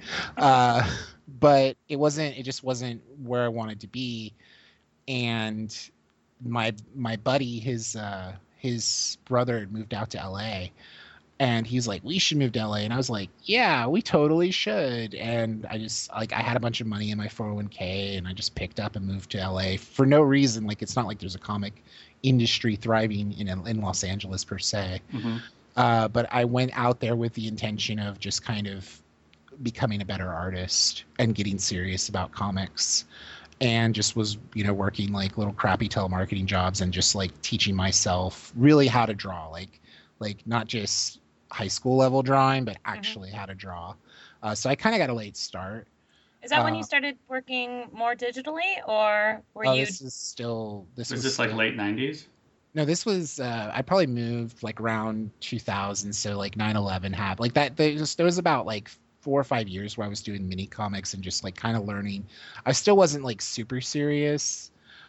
But it just wasn't where I wanted to be. And my buddy, his brother had moved out to LA, and he's like, we should move to LA. And I was like, yeah, we totally should. And I just I had a bunch of money in my 401k, and I just picked up and moved to LA for no reason. Like, it's not like there's a comic industry thriving in Los Angeles per se. But I went out there with the intention of just kind of becoming a better artist and getting serious about comics, and just was, working like little crappy telemarketing jobs and just like teaching myself really how to draw, like not just high school level drawing, but actually how to draw. So I kind of got a late start. Is that when you started working more digitally, or were you? Was this like late 90s? No, this was I probably moved like around 2000, so like 9/11 happened. Like that there was about like 4 or 5 years where I was doing mini comics and just like kind of learning. I still wasn't like super serious.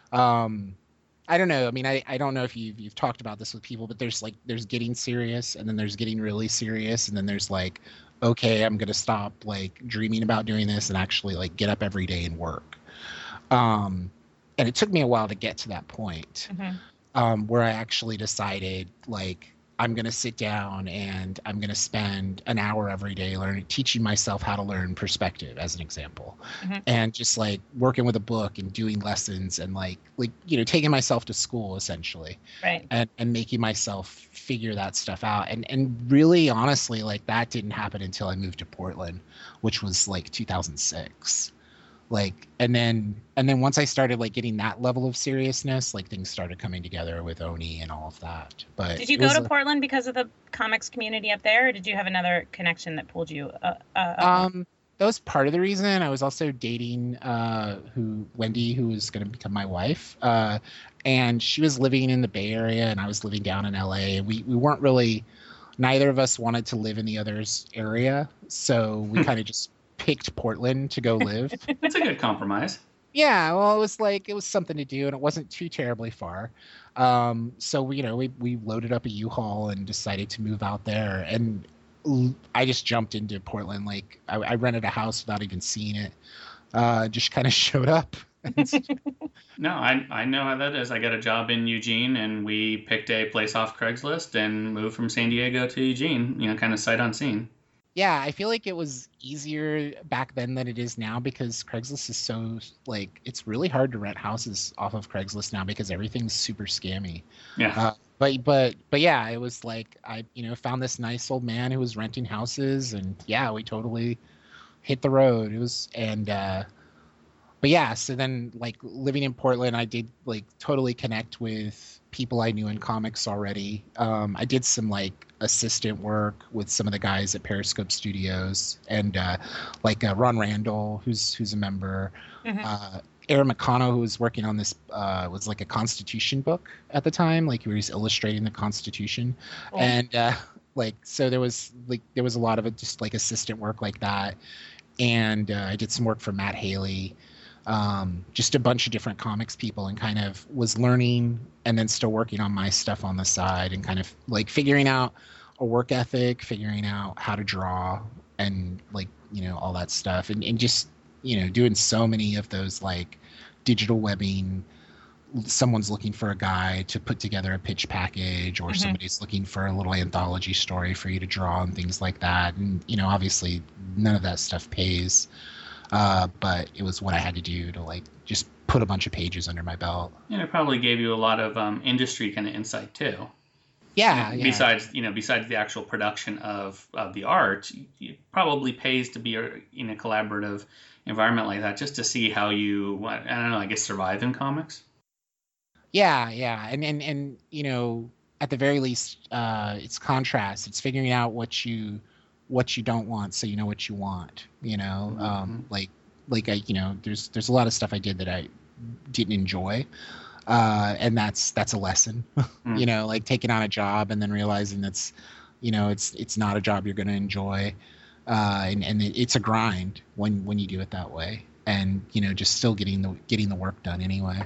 I don't know. I mean, I don't know if you've talked about this with people, but there's getting serious, and then there's getting really serious, and then there's like, okay, I'm gonna stop like dreaming about doing this and actually like get up every day and work. And it took me a while to get to that point. Where I actually decided, like, I'm going to sit down and I'm going to spend an hour every day teaching myself how to learn perspective, as an example, and just like working with a book and doing lessons and like taking myself to school essentially, right? And making myself figure that stuff out. And really, honestly, like that didn't happen until I moved to Portland, which was like 2006. Like, and then once I started like getting that level of seriousness, like things started coming together with Oni and all of that. But did you go to Portland because of the comics community up there, or did you have another connection that pulled you? That was part of the reason. I was also dating Wendy, who was going to become my wife, and she was living in the Bay Area, and I was living down in LA. We weren't really, neither of us wanted to live in the other's area, so we kind of just picked Portland to go live. That's a good compromise. Yeah, well, it was something to do, and it wasn't too terribly far. So we loaded up a U-Haul and decided to move out there, and I just jumped into Portland. Like I rented a house without even seeing it. Just kind of showed up. No, I know how that is. I got a job in Eugene, and we picked a place off Craigslist and moved from San Diego to Eugene. Kind of sight unseen. Yeah, I feel like it was easier back then than it is now because Craigslist is so, like, it's really hard to rent houses off of Craigslist now because everything's super scammy. Yeah. But yeah, it was like I found this nice old man who was renting houses, and yeah, we totally hit the road. It was but yeah, so then like living in Portland, I did like totally connect with people I knew in comics already. I did some like assistant work with some of the guys at Periscope Studios, and Ron Randall, who's a member. Aaron McConnell, who was working on this, was like a Constitution book at the time, like he was illustrating the Constitution, and so there was a lot of it, just like assistant work like that, and I did some work for Matt Haley. Just a bunch of different comics people, and kind of was learning and then still working on my stuff on the side, and kind of like figuring out a work ethic, figuring out how to draw, and like all that stuff, and just doing so many of those like digital webbing. Someone's looking for a guy to put together a pitch package, or somebody's looking for a little anthology story for you to draw and things like that, and obviously none of that stuff pays. But it was what I had to do to like just put a bunch of pages under my belt. And it probably gave you a lot of industry kind of insight too. Yeah. Besides the actual production of the art, it probably pays to be in a collaborative environment like that, just to see how you, I don't know, I guess survive in comics. Yeah, and at the very least, it's contrast. It's figuring out what you don't want, so you know what you want. There's a lot of stuff I did that I didn't enjoy, and that's a lesson. Like taking on a job and then realizing that's it's not a job you're going to enjoy, and it's a grind when you do it that way, and just still getting the work done anyway.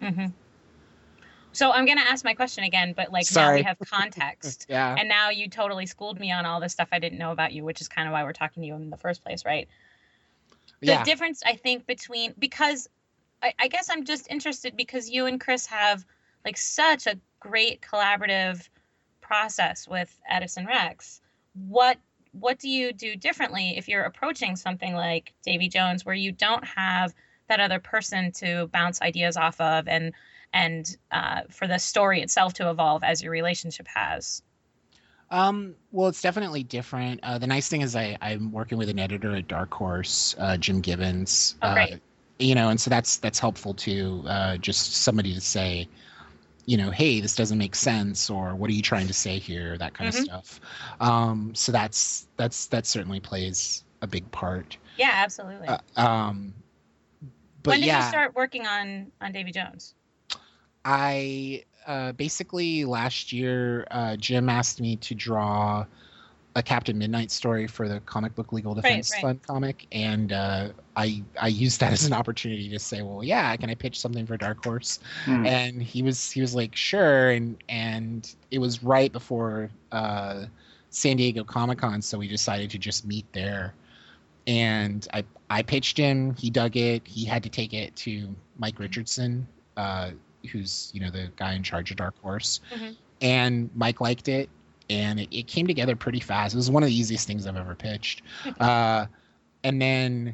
So I'm going to ask my question again, but like Sorry. Now we have context. Yeah. And now you totally schooled me on all this stuff I didn't know about you, which is kind of why we're talking to you in the first place, right? The difference, I think, because I guess I'm just interested because you and Chris have like such a great collaborative process with Edison Rex. What do you do differently if you're approaching something like Davy Jones, where you don't have that other person to bounce ideas off of and for the story itself to evolve as your relationship has? Well, it's definitely different. The nice thing is I'm working with an editor at Dark Horse, Jim Gibbons. Oh, great. And so that's helpful too. Just somebody to say, hey, this doesn't make sense, or what are you trying to say here? That kind of stuff. So that certainly plays a big part. Yeah, absolutely. But when did you start working on Davy Jones? I basically last year, Jim asked me to draw a Captain Midnight story for the Comic Book Legal Defense Fund comic, and I used that as an opportunity to say, well, yeah, can I pitch something for Dark Horse? And he was like, sure, and it was right before San Diego Comic-Con, so we decided to just meet there. And I pitched him, he dug it, he had to take it to Mike Richardson, who's the guy in charge of Dark Horse, and Mike liked it. And it came together pretty fast. It was one of the easiest things I've ever pitched. And then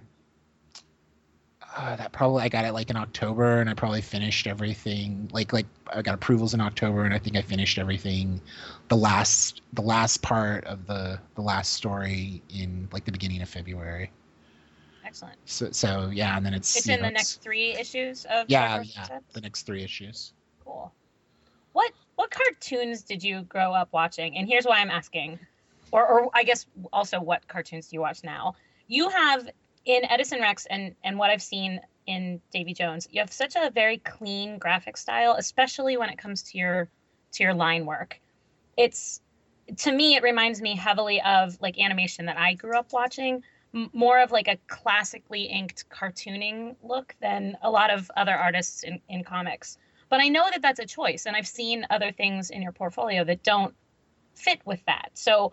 that probably, I got it like in October, and I probably finished everything. Like I got approvals in October, and I think I finished everything, the last part of the last story in like the beginning of February. Excellent. So yeah, and then it's in the next 3 issues of the next 3 issues. Cool. What cartoons did you grow up watching? And here's why I'm asking. Or I guess also what cartoons do you watch now? You have in Edison Rex and what I've seen in Davy Jones, you have such a very clean graphic style, especially when it comes to your line work. To me, it reminds me heavily of like animation that I grew up watching, more of like a classically inked cartooning look than a lot of other artists in comics. But I know that that's a choice, and I've seen other things in your portfolio that don't fit with that. So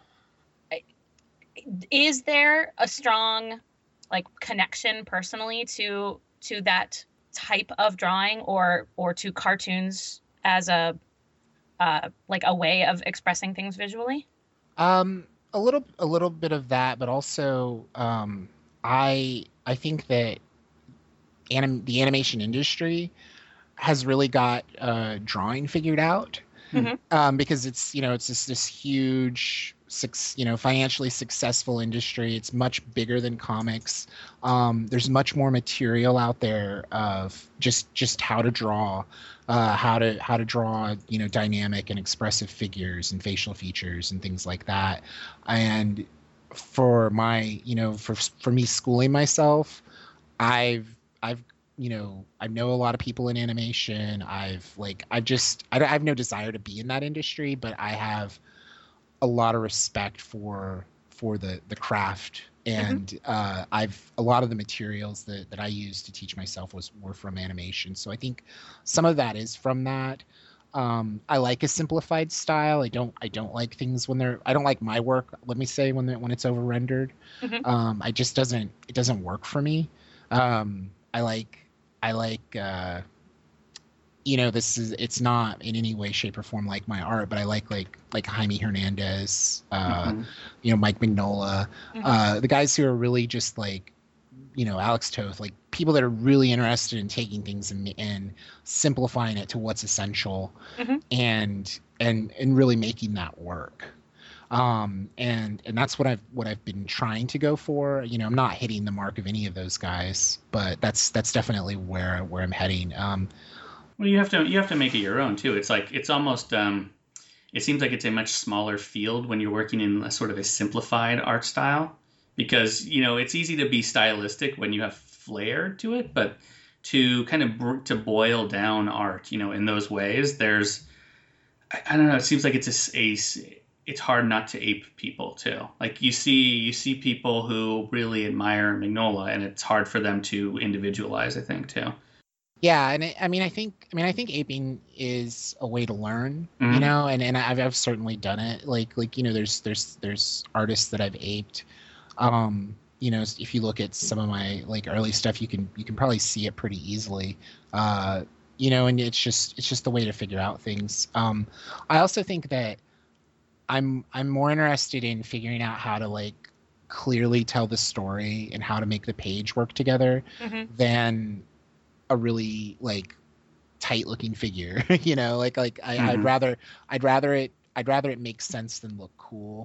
is there a strong like connection personally to that type of drawing or to cartoons as a way of expressing things visually? A little bit of that, but also I think that the animation industry has really got drawing figured out, because it's this huge financially successful industry. It's much bigger than comics. There's much more material out there of just how to draw, how to draw dynamic and expressive figures and facial features and things like that. And for my for me schooling myself, I know a lot of people in animation. I have no desire to be in that industry, but I have a lot of respect for the craft, and a lot of the materials that I used to teach myself were from animation. So I think some of that is from that. I like a simplified style. I don't like things I don't like my work, let me say, when it's over rendered. It doesn't work for me. It's not in any way, shape, or form like my art, but I like Jaime Hernandez, Mike Mignola, the guys who are really just Alex Toth, like people that are really interested in taking things and simplifying it to what's essential, and really making that work. And that's what I've been trying to go for. I'm not hitting the mark of any of those guys, but that's definitely where I'm heading. Well, you have to make it your own too. It's almost it seems like it's a much smaller field when you're working in a sort of a simplified art style, because it's easy to be stylistic when you have flair to it, but to kind of to boil down art, in those ways, I don't know. It seems like it's hard not to ape people too. Like you see people who really admire Mignola, and it's hard for them to individualize, I think, too. Yeah, and I think aping is a way to learn, and I've certainly done it. There's artists that I've aped. If you look at some of my early stuff, you can probably see it pretty easily. And it's just the way to figure out things. I also think that I'm more interested in figuring out how to clearly tell the story and how to make the page work together than a really tight looking figure. I'd rather it make sense than look cool.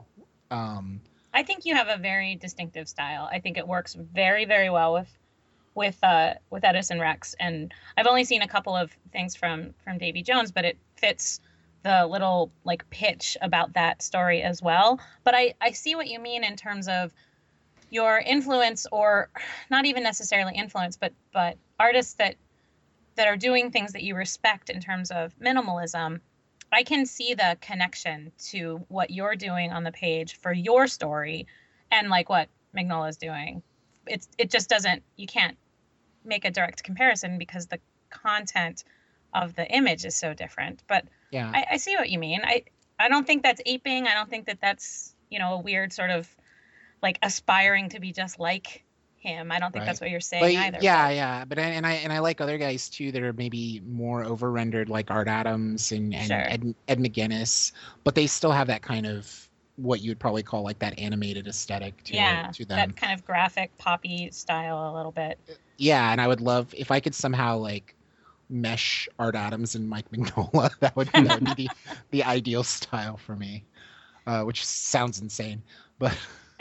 I think you have a very distinctive style. I think it works very, very well with Edison Rex, and I've only seen a couple of things from Davy Jones, but it fits the little pitch about that story as well. But I see what you mean in terms of your influence, or not even necessarily influence, but artists that that are doing things that you respect in terms of minimalism, I can see the connection to what you're doing on the page for your story and like what Mignola's doing. It just doesn't, you can't make a direct comparison because the content of the image is so different. But Yeah. I see what you mean. I don't think that's aping. I don't think that that's, you know, a weird sort of like aspiring to be just like him. I don't think that's what you're saying either. Yeah. But I like other guys too that are maybe more over rendered, like Art Adams and Sure. Ed McGuinness, but they still have that kind of what you would probably call like that animated aesthetic to them. That kind of graphic poppy style a little bit. Yeah, and I would love if I could somehow like mesh Art Adams and Mike Mignola. That would be the ideal style for me, which sounds insane, but.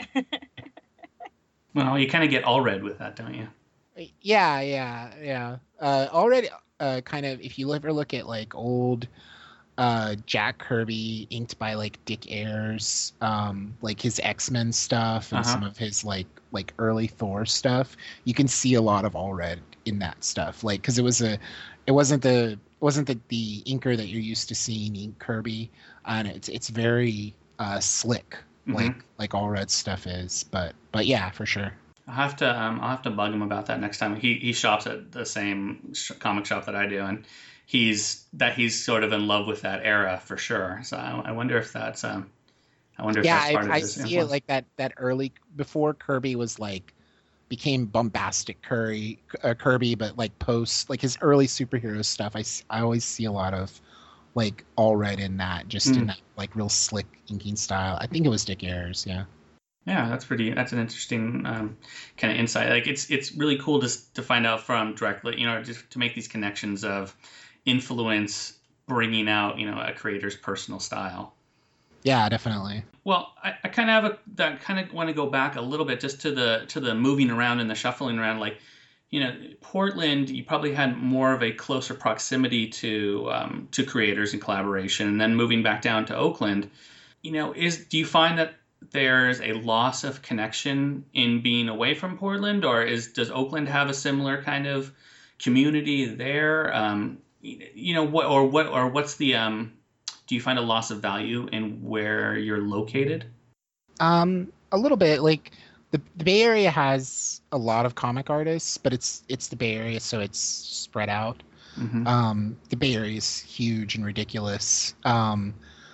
Well, you kind of get all red with that, don't you? Yeah. Already, kind of, if you ever look at like old Jack Kirby inked by like Dick Ayers, like his X-Men stuff and some of his like early Thor stuff, you can see a lot of all red in that stuff. Like, because it wasn't the inker that you're used to seeing ink Kirby, and it's very slick. Like all red stuff is, but yeah, for sure. I'll have to bug him about that next time. He shops at the same comic shop that I do, and he's sort of in love with that era for sure. So I wonder if that's that's part of I his see influence. it like that early before Kirby was like became bombastic Kirby, but like post like his early superhero stuff. I always see a lot of like all red in that, just in that like real slick inking style. I think it was Dick Ayers, yeah. Yeah, that's an interesting kind of insight. Like it's really cool to find out from directly, you know, just to make these connections of influence bringing out, you know, a creator's personal style. Yeah, definitely. Well, I kind of want to go back a little bit just to the moving around and the shuffling around. Like, you know, Portland, you probably had more of a closer proximity to creators and collaboration, and then moving back down to Oakland, you know, do you find that there's a loss of connection in being away from Portland, or does Oakland have a similar kind of community there? You know, what's the do you find a loss of value in where you're located? A little bit. Like the Bay Area has a lot of comic artists, but it's the Bay Area, so it's spread out. The Bay Area is huge and ridiculous. And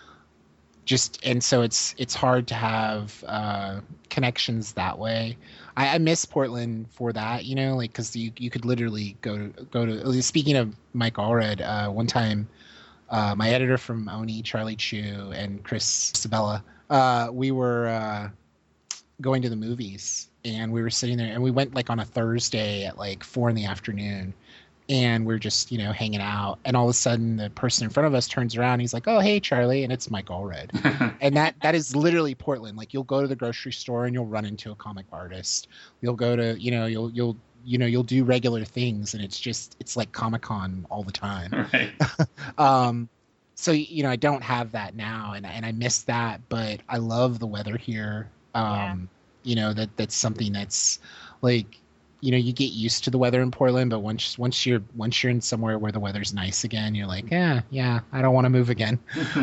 so it's hard to have connections that way. I miss Portland for that, you know, like because you could literally go to. Speaking of Mike Allred, one time, my editor from Oni, Charlie Chu, and Chris Sabella, we were going to the movies, and we were sitting there, and we went like on a Thursday at like 4 p.m, and we're just, you know, hanging out, and all of a sudden the person in front of us turns around, and he's like, "Oh, hey, Charlie," and it's Mike Allred. And that is literally Portland. Like, you'll go to the grocery store and you'll run into a comic artist. You'll go to, you know, you'll do regular things, and it's like Comic-Con all the time. Right. So, you know, I don't have that now, and I miss that, but I love the weather here. You know, that's something that's like, you know, you get used to the weather in Portland, but once you're in somewhere where the weather's nice again, you're like, yeah, I don't want to move again.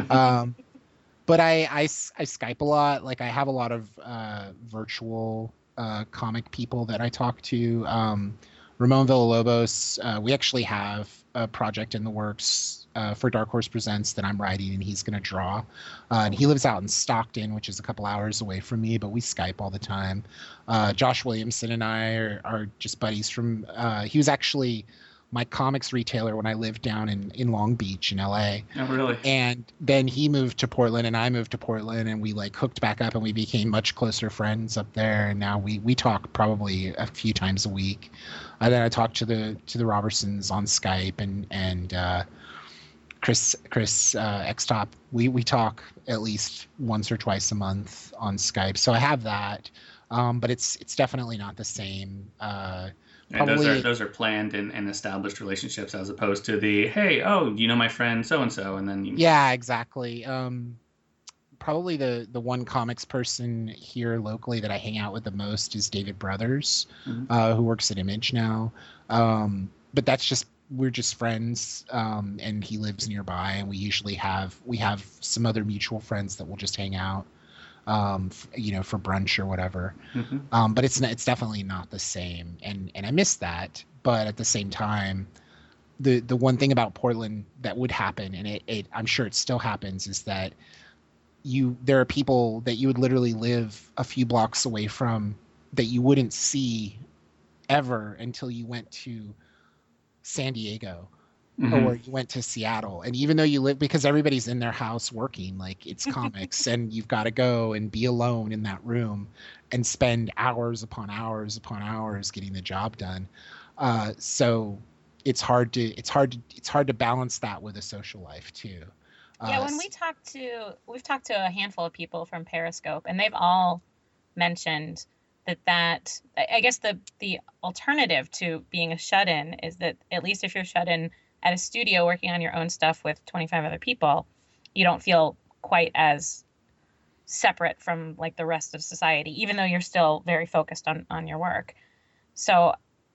But I Skype a lot. Like, I have a lot of virtual comic people that I talk to. Ramon Villalobos, we actually have a project in the works for Dark Horse Presents that I'm writing, and he's going to draw. And he lives out in Stockton, which is a couple hours away from me, but we Skype all the time. Josh Williamson and I are just buddies from, he was actually my comics retailer when I lived down in Long Beach in LA. Oh, really? And then he moved to Portland, and I moved to Portland, and we like hooked back up, and we became much closer friends up there. And now we talk probably a few times a week. And then I talk to the Robertsons on Skype, and Chris X-Top. We talk at least once or twice a month on Skype. So I have that, but it's definitely not the same. And those are planned and established relationships, as opposed to the, hey, oh, you know my friend so and so, and then you... Yeah, exactly. Probably the one comics person here locally that I hang out with the most is David Brothers, who works at Image now. But that's just we're just friends, and he lives nearby, and we have some other mutual friends that will just hang out, for brunch or whatever. Mm-hmm. But it's definitely not the same, and I miss that. But at the same time, the one thing about Portland that would happen, and it I'm sure it still happens, is that there are people that you would literally live a few blocks away from that you wouldn't see ever until you went to San Diego, or you went to Seattle. And even though you live, because everybody's in their house working, like it's comics, and you've got to go and be alone in that room and spend hours upon hours upon hours getting the job done. So it's hard to balance that with a social life too. Yeah, when we've talked to a handful of people from Periscope, and they've all mentioned that I guess the alternative to being a shut-in is that at least if you're shut in at a studio working on your own stuff with 25 other people, you don't feel quite as separate from like the rest of society, even though you're still very focused on your work. So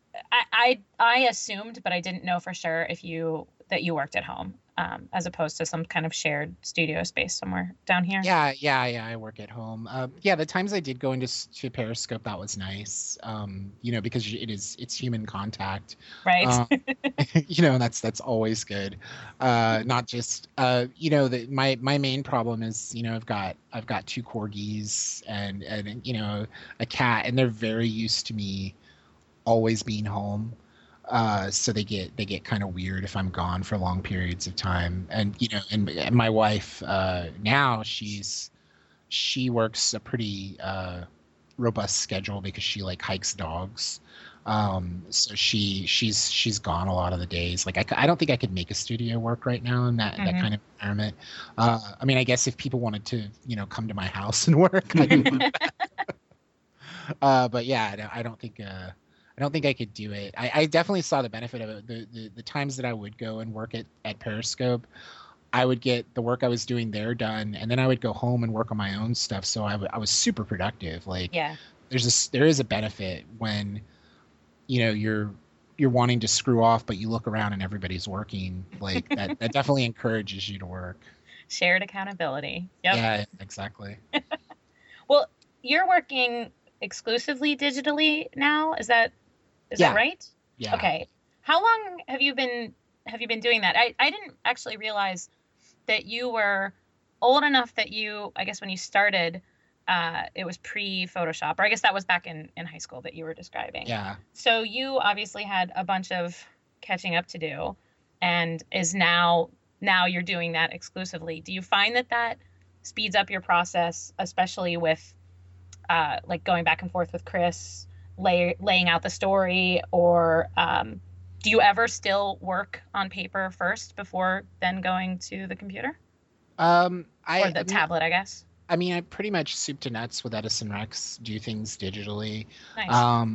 I assumed, but I didn't know for sure that you worked at home, as opposed to some kind of shared studio space somewhere down here. Yeah, I work at home. The times I did go to Periscope, that was nice. Because it's human contact, right? And that's always good. Not just my main problem is I've got 2 corgis and a cat, and they're very used to me always being home. So they get kind of weird if I'm gone for long periods of time. And and my wife now she works a pretty robust schedule because she like hikes dogs. So she's gone a lot of the days. Like I don't think I could make a studio work right now in that kind of environment. I guess if people wanted to come to my house and work, I could do that. But yeah, I don't think I could do it. I definitely saw the benefit of it. The times that I would go and work at Periscope, I would get the work I was doing there done, and then I would go home and work on my own stuff. So I was super productive. Like, yeah, there is a benefit when, you're wanting to screw off, but you look around and everybody's working. Like that definitely encourages you to work. Shared accountability. Yep. Yeah, exactly. Well, you're working exclusively digitally now. Is that right? Yeah. Okay. How long have you been doing that? I didn't actually realize that you were old enough that I guess when you started, it was pre-Photoshop, or I guess that was back in high school that you were describing. Yeah. So you obviously had a bunch of catching up to do, and is now you're doing that exclusively. Do you find that speeds up your process, especially with like going back and forth with Chris, laying out the story, or do you ever still work on paper first before then going to the computer? Or the tablet, I guess. I pretty much soup to nuts with Edison Rex do things digitally. Nice.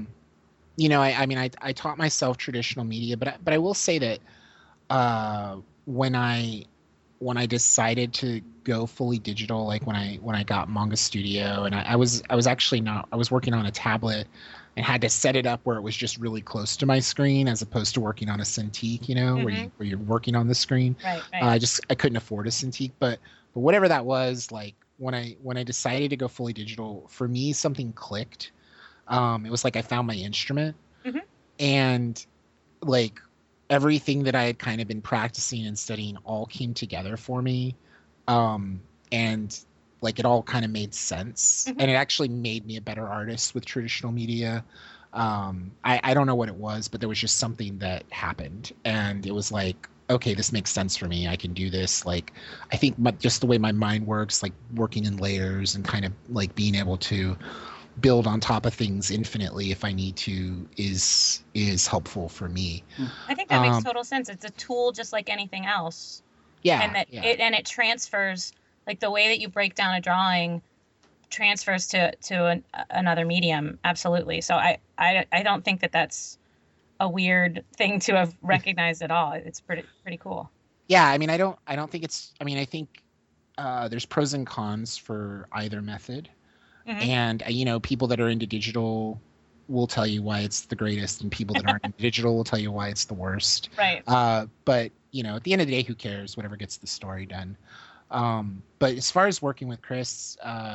I taught myself traditional media, but I will say that when I decided to go fully digital, like when I got Manga Studio, and I was working on a tablet and had to set it up where it was just really close to my screen as opposed to working on a Cintiq, where you're working on the screen. Right. I couldn't afford a Cintiq, but whatever that was, like when I decided to go fully digital, for me something clicked. It was like I found my instrument, and like everything that I had kind of been practicing and studying all came together for me. And like it all kind of made sense, and it actually made me a better artist with traditional media. I don't know what it was, but there was just something that happened, and it was like, okay, this makes sense for me. I can do this. Like, I think just the way my mind works, like working in layers and kind of like being able to build on top of things infinitely if I need to is helpful for me. I think that makes total sense. It's a tool just like anything else. Yeah. And it transfers, like the way that you break down a drawing transfers to another medium. Absolutely. So I don't think that's a weird thing to have recognized at all. It's pretty cool. Yeah. I don't think it's, I think there's pros and cons for either method. And, people that are into digital will tell you why it's the greatest, and people that aren't in digital will tell you why it's the worst. Right. But at the end of the day, who cares? Whatever gets the story done. But as far as working with Chris,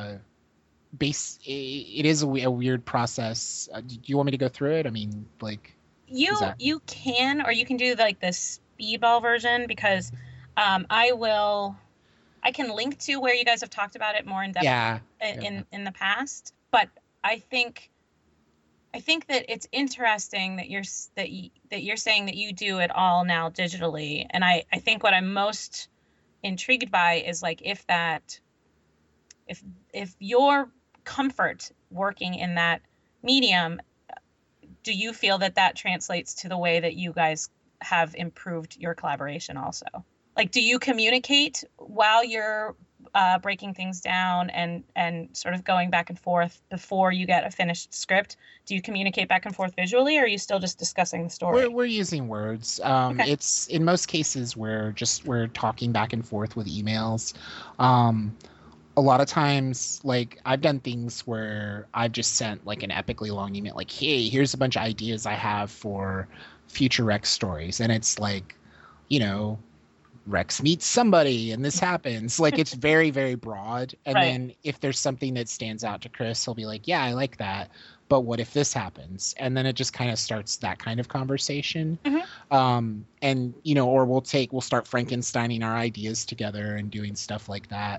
it is a weird process. Do you want me to go through it? I mean, like you can, or you can do like the speedball version, because I can link to where you guys have talked about it more in depth in the past. But I think that it's interesting that you're saying that you do it all now digitally, and I think what I'm most intrigued by is like if your comfort working in that medium, do you feel that translates to the way that you guys have improved your collaboration also? Like, do you communicate while you're breaking things down and sort of going back and forth before you get a finished script? Do you communicate back and forth visually, or are you still just discussing the story? We're using words. Okay. It's in most cases we're talking back and forth with emails. A lot of times, like, I've done things where I've just sent like an epically long email, like, hey, here's a bunch of ideas I have for future Rex stories, and it's like, Rex meets somebody and this happens. Like, it's very, very broad. And Right. Then if there's something that stands out to Chris, he'll be like, yeah, I like that, but what if this happens? And then it just kind of starts that kind of conversation. And or we'll start Frankensteining our ideas together and doing stuff like that.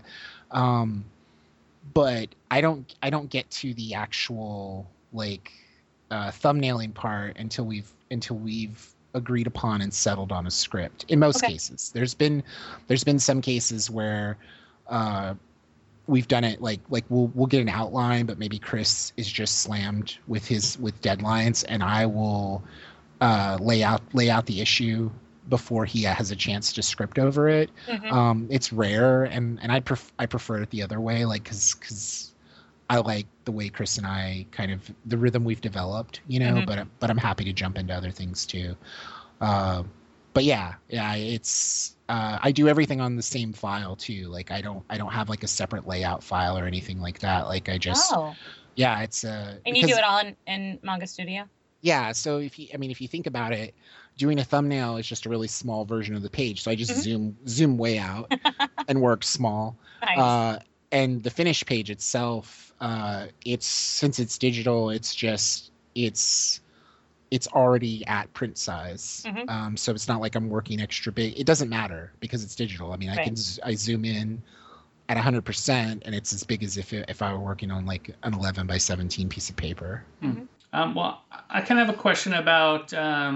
But I don't get to the actual like thumbnailing part until we've agreed upon and settled on a script. In most cases, there's been some cases where we've done it like we'll get an outline, but maybe Chris is just slammed with deadlines, and I will lay out the issue before he has a chance to script over it. It's rare, and I prefer it the other way, like because I like the way Chris and I kind of the rhythm we've developed, but I'm happy to jump into other things too. But yeah, it's I do everything on the same file too. Like I don't have like a separate layout file or anything like that. Like I just it's and you do it all in Manga Studio? Yeah, so if you think about it, doing a thumbnail is just a really small version of the page. So I just zoom way out and work small. Nice. And the finished page itself, since it's digital, it's already at print size. So it's not like I'm working extra big. It doesn't matter because it's digital. I mean, I zoom in at 100%, and it's as big as if I were working on like an 11 by 17 piece of paper. Well, I kind of have a question about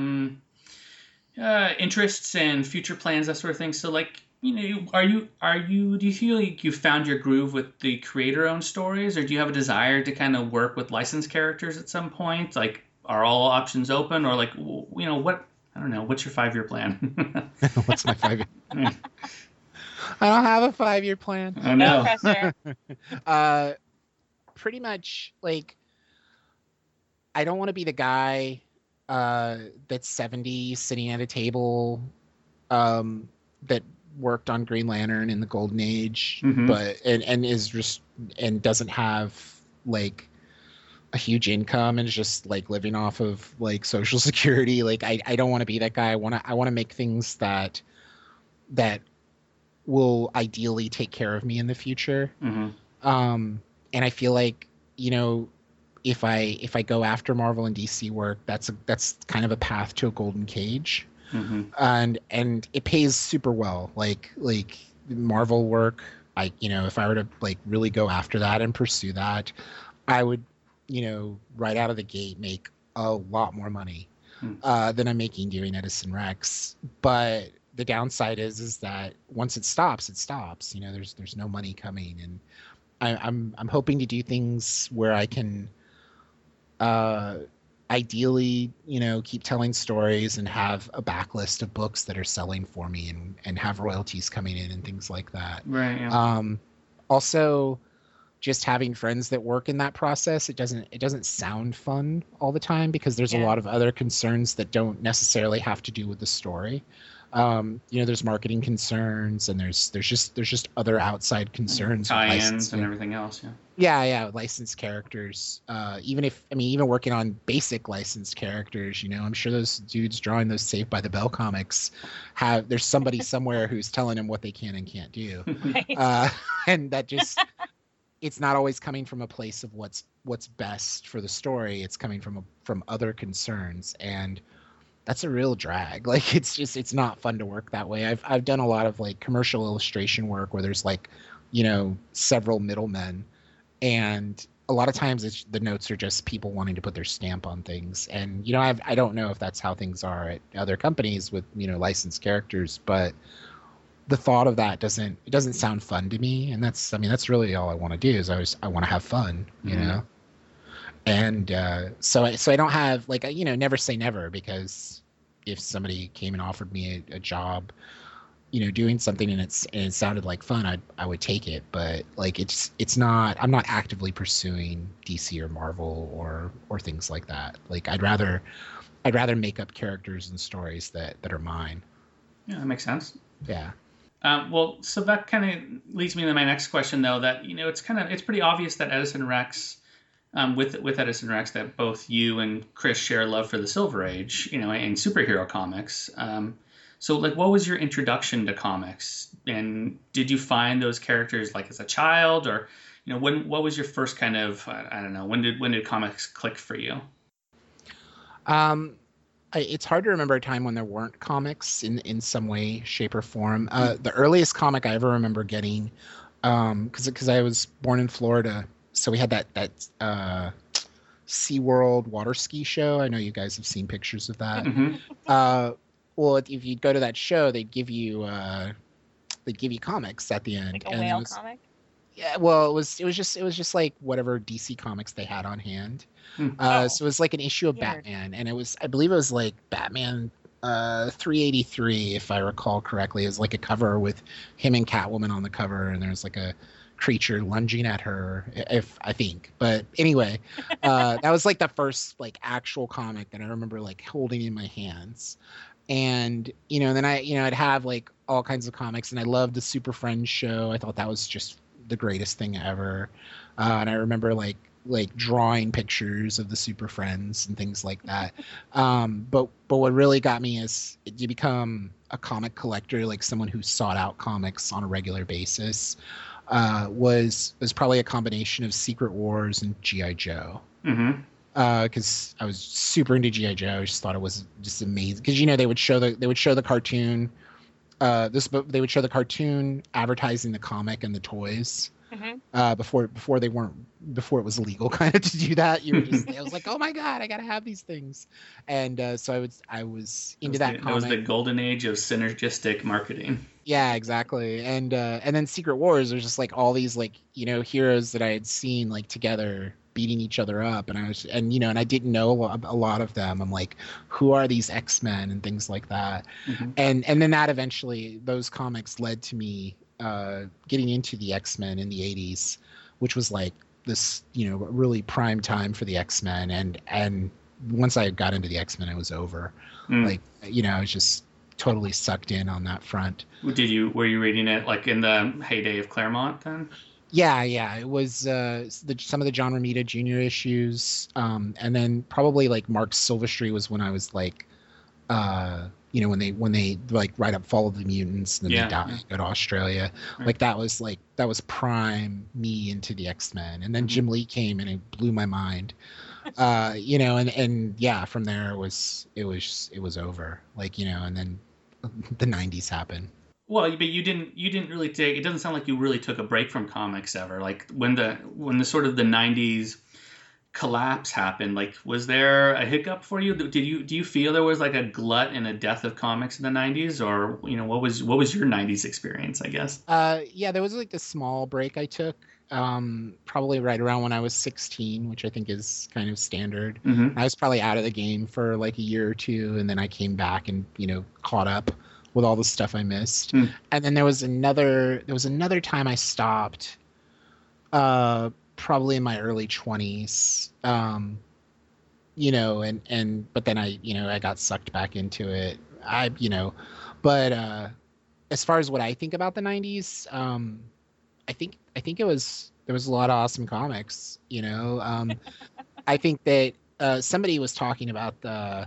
interests and future plans, that sort of thing. So, like, do you feel like you found your groove with the creator-owned stories, or do you have a desire to kind of work with licensed characters at some point? Like, are all options open, or like, what? I don't know. What's your 5-year plan? What's my 5-year? I don't have a 5-year plan. I know. No pressure. Pretty much, like, I don't want to be the guy that's 70 sitting at a table that worked on Green Lantern in the Golden Age, but and is just and doesn't have like a huge income and is just like living off of like Social Security. Like I don't want to be that guy. I want to make things that will ideally take care of me in the future. And I feel like, if I go after Marvel and DC work, that's kind of a path to a golden cage. And it pays super well. Like Marvel work, if I were to like really go after that and pursue that, I would, right out of the gate make a lot more money than I'm making doing Edison Rex. But the downside is that once it stops, it stops. There's no money coming, and I'm hoping to do things where I can ideally, keep telling stories and have a backlist of books that are selling for me and have royalties coming in and things like that. Right. Yeah. Also, just having friends that work in that process, it doesn't sound fun all the time because there's a lot of other concerns that don't necessarily have to do with the story. There's marketing concerns, and there's just other outside concerns, tie-ins and everything else. Yeah, licensed characters. Even working on basic licensed characters, I'm sure those dudes drawing those Saved by the Bell comics there's somebody somewhere who's telling them what they can and can't do. Right. And that just, it's not always coming from a place of what's best for the story. It's coming from other concerns, and that's a real drag. Like, it's not fun to work that way. I've done a lot of like commercial illustration work where there's like, several middlemen, and a lot of times the notes are just people wanting to put their stamp on things. And I don't know if that's how things are at other companies with licensed characters, but the thought of that doesn't sound fun to me. And that's really all I want to do is I want to have fun, And so I don't have like, never say never, because if somebody came and offered me a job, doing something and it sounded like fun, I would take it. But like, it's not, I'm not actively pursuing DC or Marvel or things like that. Like, I'd rather make up characters and stories that are mine. Yeah, that makes sense. Yeah. So that kind of leads me to my next question, though, that, it's pretty obvious that Edison Rex, with Edison Rex, that both you and Chris share a love for the Silver Age, and superhero comics. So, like, what was your introduction to comics? And did you find those characters, like, as a child? Or, what was your first kind of, I don't know, when did comics click for you? It's hard to remember a time when there weren't comics in some way, shape, or form. The earliest comic I ever remember getting, because I was born in Florida, so we had that SeaWorld water ski show. I know you guys have seen pictures of that. Mm-hmm. Well, if you go to that show, they'd give you comics at the end. Like a whale comic? Yeah, well, it was just like whatever DC comics they had on hand. So it was like an issue of Batman, and I believe it was like Batman 383, if I recall correctly. It was like a cover with him and Catwoman on the cover, and there's like a creature lunging at her, I think. But anyway, that was like the first like actual comic that I remember like holding in my hands. And, then I'd have like all kinds of comics, and I loved the Super Friends show. I thought that was just the greatest thing ever. And I remember like drawing pictures of the Super Friends and things like that. But what really got me is you become a comic collector, like someone who sought out comics on a regular basis, was probably a combination of Secret Wars and G.I. Joe. Mm-hmm. Because I was super into G.I. Joe. I just thought it was just amazing. Because they would show the cartoon. They would show the cartoon advertising the comic and the toys. Mm-hmm. Before it was illegal kind of to do that. I was like, oh my god, I gotta have these things. And so I was into that comic. It was the golden age of synergistic marketing. Yeah, exactly. And then Secret Wars, there's just like all these like heroes that I had seen like together beating each other up, and I didn't know a lot of them. I'm like, who are these X-Men and things like that. Mm-hmm. And then that eventually, those comics led to me getting into the X-Men in the 80s, which was like this really prime time for the X-Men. And once I got into the X-Men, it was over. I was just totally sucked in on that front. Were you reading it like in the heyday of Claremont then? Yeah, it was some of the John Romita Jr. issues, and then probably like Mark Silvestri was when I was like, when they like write up Fall of the Mutants and then they die, go to Australia. Right. Like that was prime me into the X-Men, and then Jim Lee came and it blew my mind. And from there it was over. Like and then the 90s happened. Well, but you didn't really take. It doesn't sound like you really took a break from comics ever. Like when the sort of the 90s collapse happened, like was there a hiccup for you? Do you feel there was like a glut and a death of comics in the 90s, or what was your 90s experience, I guess? There was like a small break I took, probably right around when I was 16, which I think is kind of standard. Mm-hmm. I was probably out of the game for like a year or two, and then I came back and caught up with all the stuff I missed. And then there was another time I stopped, probably in my early 20s, but then I got sucked back into it. But as far as what I think about the 90s, I think there was a lot of awesome comics, you know. I think that somebody was talking about the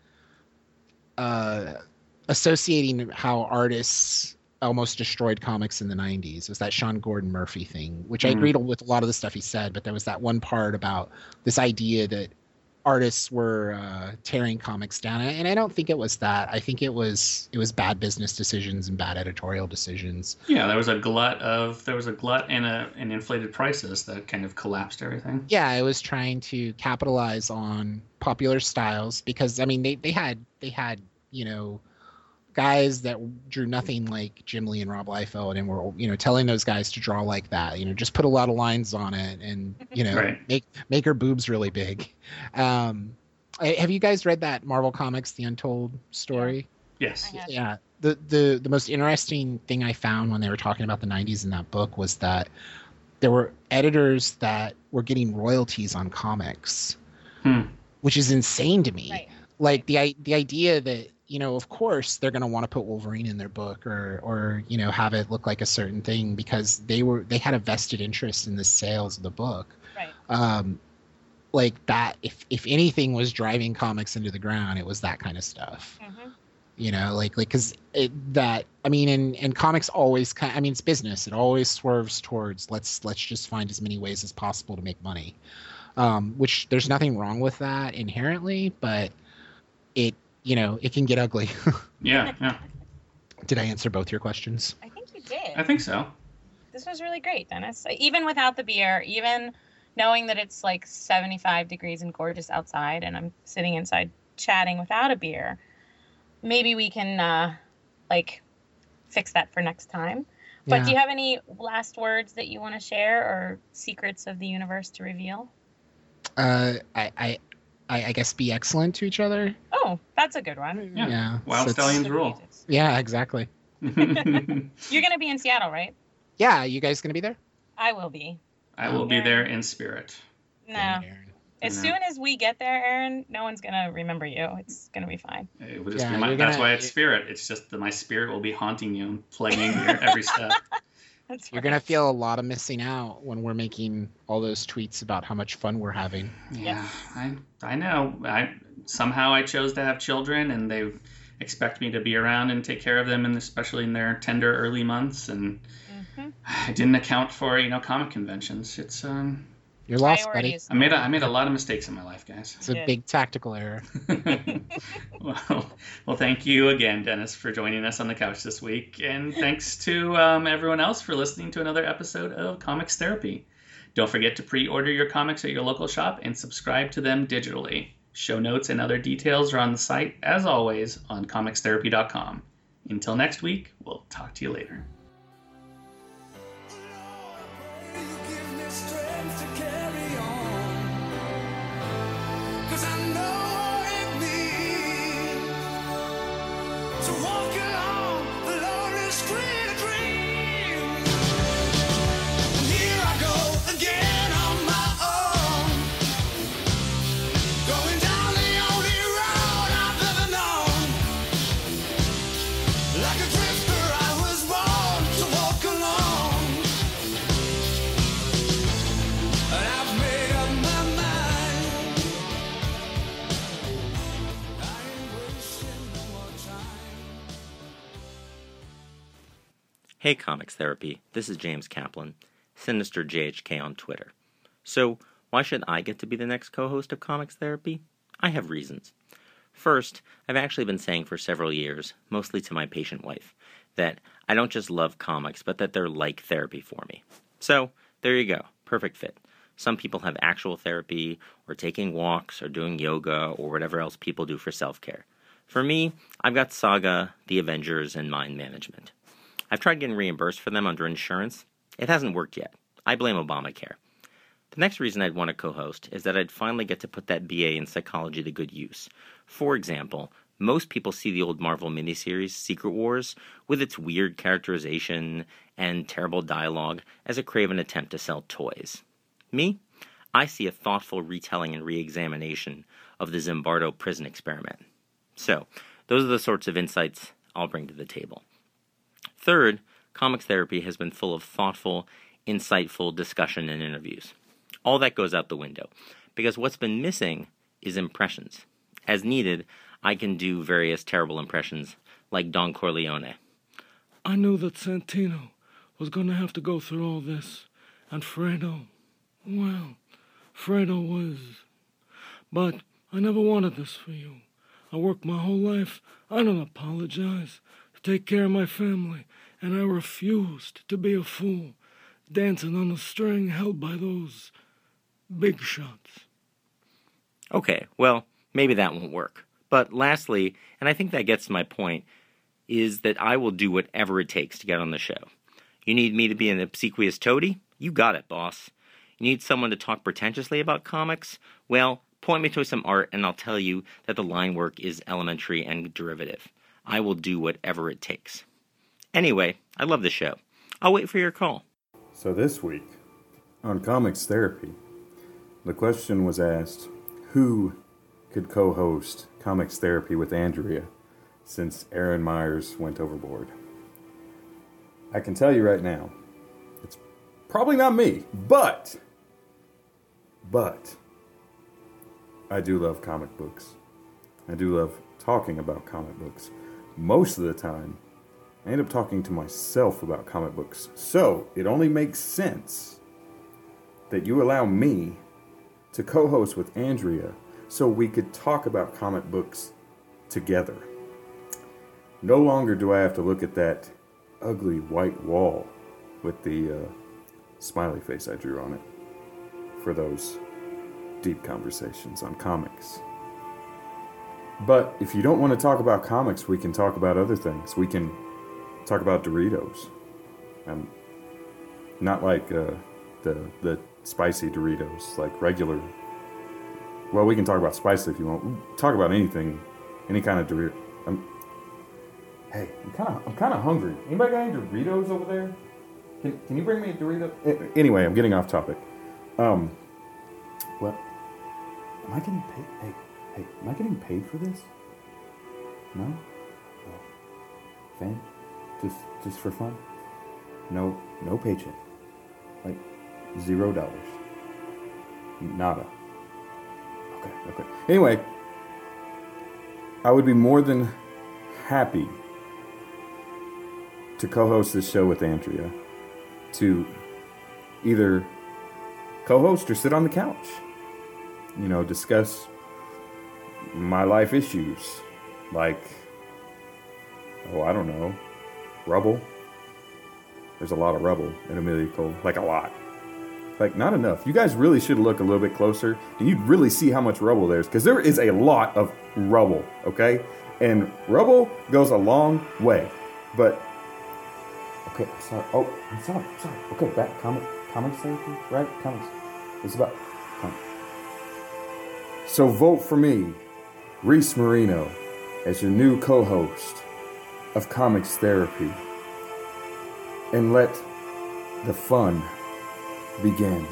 associating how artists almost destroyed comics in the 90s. It was that Sean Gordon Murphy thing, which I agreed with a lot of the stuff he said, but there was that one part about this idea that artists were tearing comics down, and I don't think it was that. I think it was bad business decisions and bad editorial decisions. Yeah, there was a glut and inflated prices that kind of collapsed everything. Yeah, it was trying to capitalize on popular styles because I mean they had you know, guys that drew nothing like Jim Lee and Rob Liefeld, and were, you know, telling those guys to draw like that, you know, just put a lot of lines on it and, you know, right. make her boobs really big. Have you guys read that Marvel Comics The Untold Story? Yes. Yeah. The most interesting thing I found when they were talking about the 90s in that book was that there were editors that were getting royalties on comics, which is insane to me. Right. Like the idea that, you know, of course they're going to want to put Wolverine in their book or, you know, have it look like a certain thing because they had a vested interest in the sales of the book. Right. Like that, if anything was driving comics into the ground, it was that kind of stuff. Mm-hmm. You know, like, cause and comics always it's business. It always swerves towards let's just find as many ways as possible to make money. Which there's nothing wrong with that inherently, but it can get ugly. Yeah. Did I answer both your questions? I think you did. I think so. This was really great, Dennis. Even without the beer, even knowing that it's like 75 degrees and gorgeous outside and I'm sitting inside chatting without a beer, maybe we can fix that for next time. But do you have any last words that you want to share or secrets of the universe to reveal? I guess be excellent to each other. Oh, that's a good one. Yeah. Wild Stallions rule. Yeah, exactly. You're going to be in Seattle, right? Yeah, you guys going to be there? I will be. I will be there in spirit. No. As soon as we get there, Aaron, no one's going to remember you. It's going to be fine. It will just be that's why it's spirit. It's just that my spirit will be haunting you and plaguing your every step. You're going to feel a lot of missing out when we're making all those tweets about how much fun we're having. Yeah, I know. Somehow I chose to have children, and they expect me to be around and take care of them, and especially in their tender early months. And I didn't account for, comic conventions. It's You're lost, buddy. I made a lot of mistakes in my life, guys. It's a big tactical error. Well, thank you again, Dennis, for joining us on the couch this week, and thanks to everyone else for listening to another episode of Comics Therapy. Don't forget to pre-order your comics at your local shop and subscribe to them digitally. Show notes and other details are on the site, as always, on comicstherapy.com. Until next week, we'll talk to you later. Hey Comics Therapy, this is James Kaplan, Sinister JHK on Twitter. So, why should I get to be the next co-host of Comics Therapy? I have reasons. First, I've actually been saying for several years, mostly to my patient wife, that I don't just love comics, but that they're like therapy for me. So, there you go, perfect fit. Some people have actual therapy, or taking walks, or doing yoga, or whatever else people do for self-care. For me, I've got Saga, The Avengers, and Mind Management. I've tried getting reimbursed for them under insurance. It hasn't worked yet. I blame Obamacare. The next reason I'd want to co-host is that I'd finally get to put that BA in psychology to good use. For example, most people see the old Marvel miniseries Secret Wars, with its weird characterization and terrible dialogue, as a craven attempt to sell toys. Me? I see a thoughtful retelling and re-examination of the Zimbardo prison experiment. So, those are the sorts of insights I'll bring to the table. Third, Comics Therapy has been full of thoughtful, insightful discussion and interviews. All that goes out the window, because what's been missing is impressions. As needed, I can do various terrible impressions, like Don Corleone. I knew that Santino was going to have to go through all this, and Fredo, well, Fredo was. But I never wanted this for you. I worked my whole life, I don't apologize, to take care of my family, and I refused to be a fool, dancing on a string held by those big shots. Okay, well, maybe that won't work. But lastly, and I think that gets to my point, is that I will do whatever it takes to get on the show. You need me to be an obsequious toady? You got it, boss. You need someone to talk pretentiously about comics? Well, point me to some art and I'll tell you that the line work is elementary and derivative. I will do whatever it takes. Anyway, I love the show. I'll wait for your call. So this week, on Comics Therapy, the question was asked, who could co-host Comics Therapy with Andrea since Aaron Myers went overboard? I can tell you right now, it's probably not me, but I do love comic books. I do love talking about comic books. Most of the time, I end up talking to myself about comic books. So, it only makes sense that you allow me to co-host with Andrea so we could talk about comic books together. No longer do I have to look at that ugly white wall with the smiley face I drew on it for those deep conversations on comics. But if you don't want to talk about comics, we can talk about other things. We can talk about Doritos. Not like the spicy Doritos, like regular. Well, we can talk about spicy if you want. We'll talk about anything, any kind of Dorito. Hey, I'm kind of hungry. Anybody got any Doritos over there? Can you bring me a Dorito? Anyway, I'm getting off topic. What? Am I getting paid? Hey, am I getting paid for this? No? Oh. Fan? Just for fun? No paycheck. Like $0. Nada. Okay. Anyway, I would be more than happy to co-host this show with Andrea, to either co-host or sit on the couch, discuss my life issues, like, I don't know, rubble. There's a lot of rubble in Amelia Cole, like a lot. Like, not enough. You guys really should look a little bit closer, and you'd really see how much rubble there is, because there is a lot of rubble, okay? And rubble goes a long way, but, okay, I'm sorry. Okay, back, comics therapy, right? Comics. It's about comics. So vote for me, Reese Marino, as your new co-host of Comics Therapy, and let the fun begin.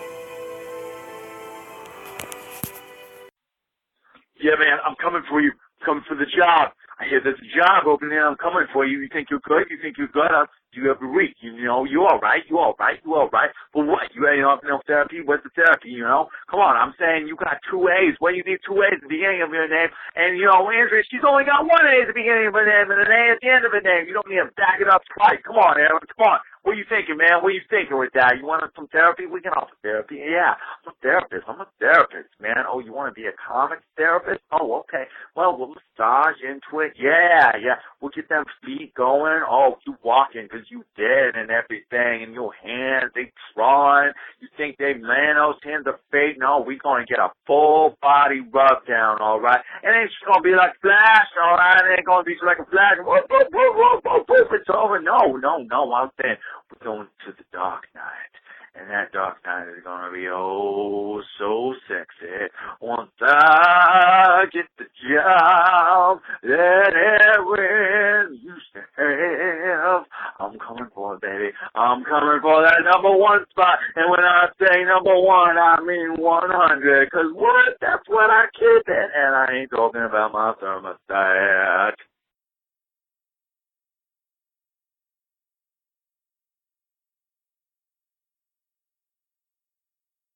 Yeah, man, I'm coming for you. I'm coming for the job. I hear there's a job opening. I'm coming for you. You think you're good? I'll do you every week. You all right. But what? You ain't off no therapy? What's the therapy, Come on, I'm saying you got 2 A's. What do you need 2 A's at the beginning of your name? And, Andrea, she's only got 1 A at the beginning of her name and an A at the end of her name. You don't need to back it up twice. Come on, Aaron. Come on. What are you thinking, man? What are you thinking with that? You want some therapy? We can offer therapy. Yeah, I'm a therapist, man. Oh, you want to be a comics therapist? Oh, okay. Well, we'll massage into it. Yeah. We'll get them feet going. Oh, you walking because you dead and everything, and your hands, they drawing. You think they, man, those hands are fake? No, we're going to get a full body rub down, all right? And it's going to be like Flash, all right? It ain't going to be like a Flash. It's over. No, I'm saying we're going to the Dark Knight. And that Dark Knight is going to be oh so sexy. Once I get the job that Aaron used to have, I'm coming for it, baby. I'm coming for that number 1 spot. And when I say number 1, I mean 100. Because what? That's what I keep it. And I ain't talking about my thermostat.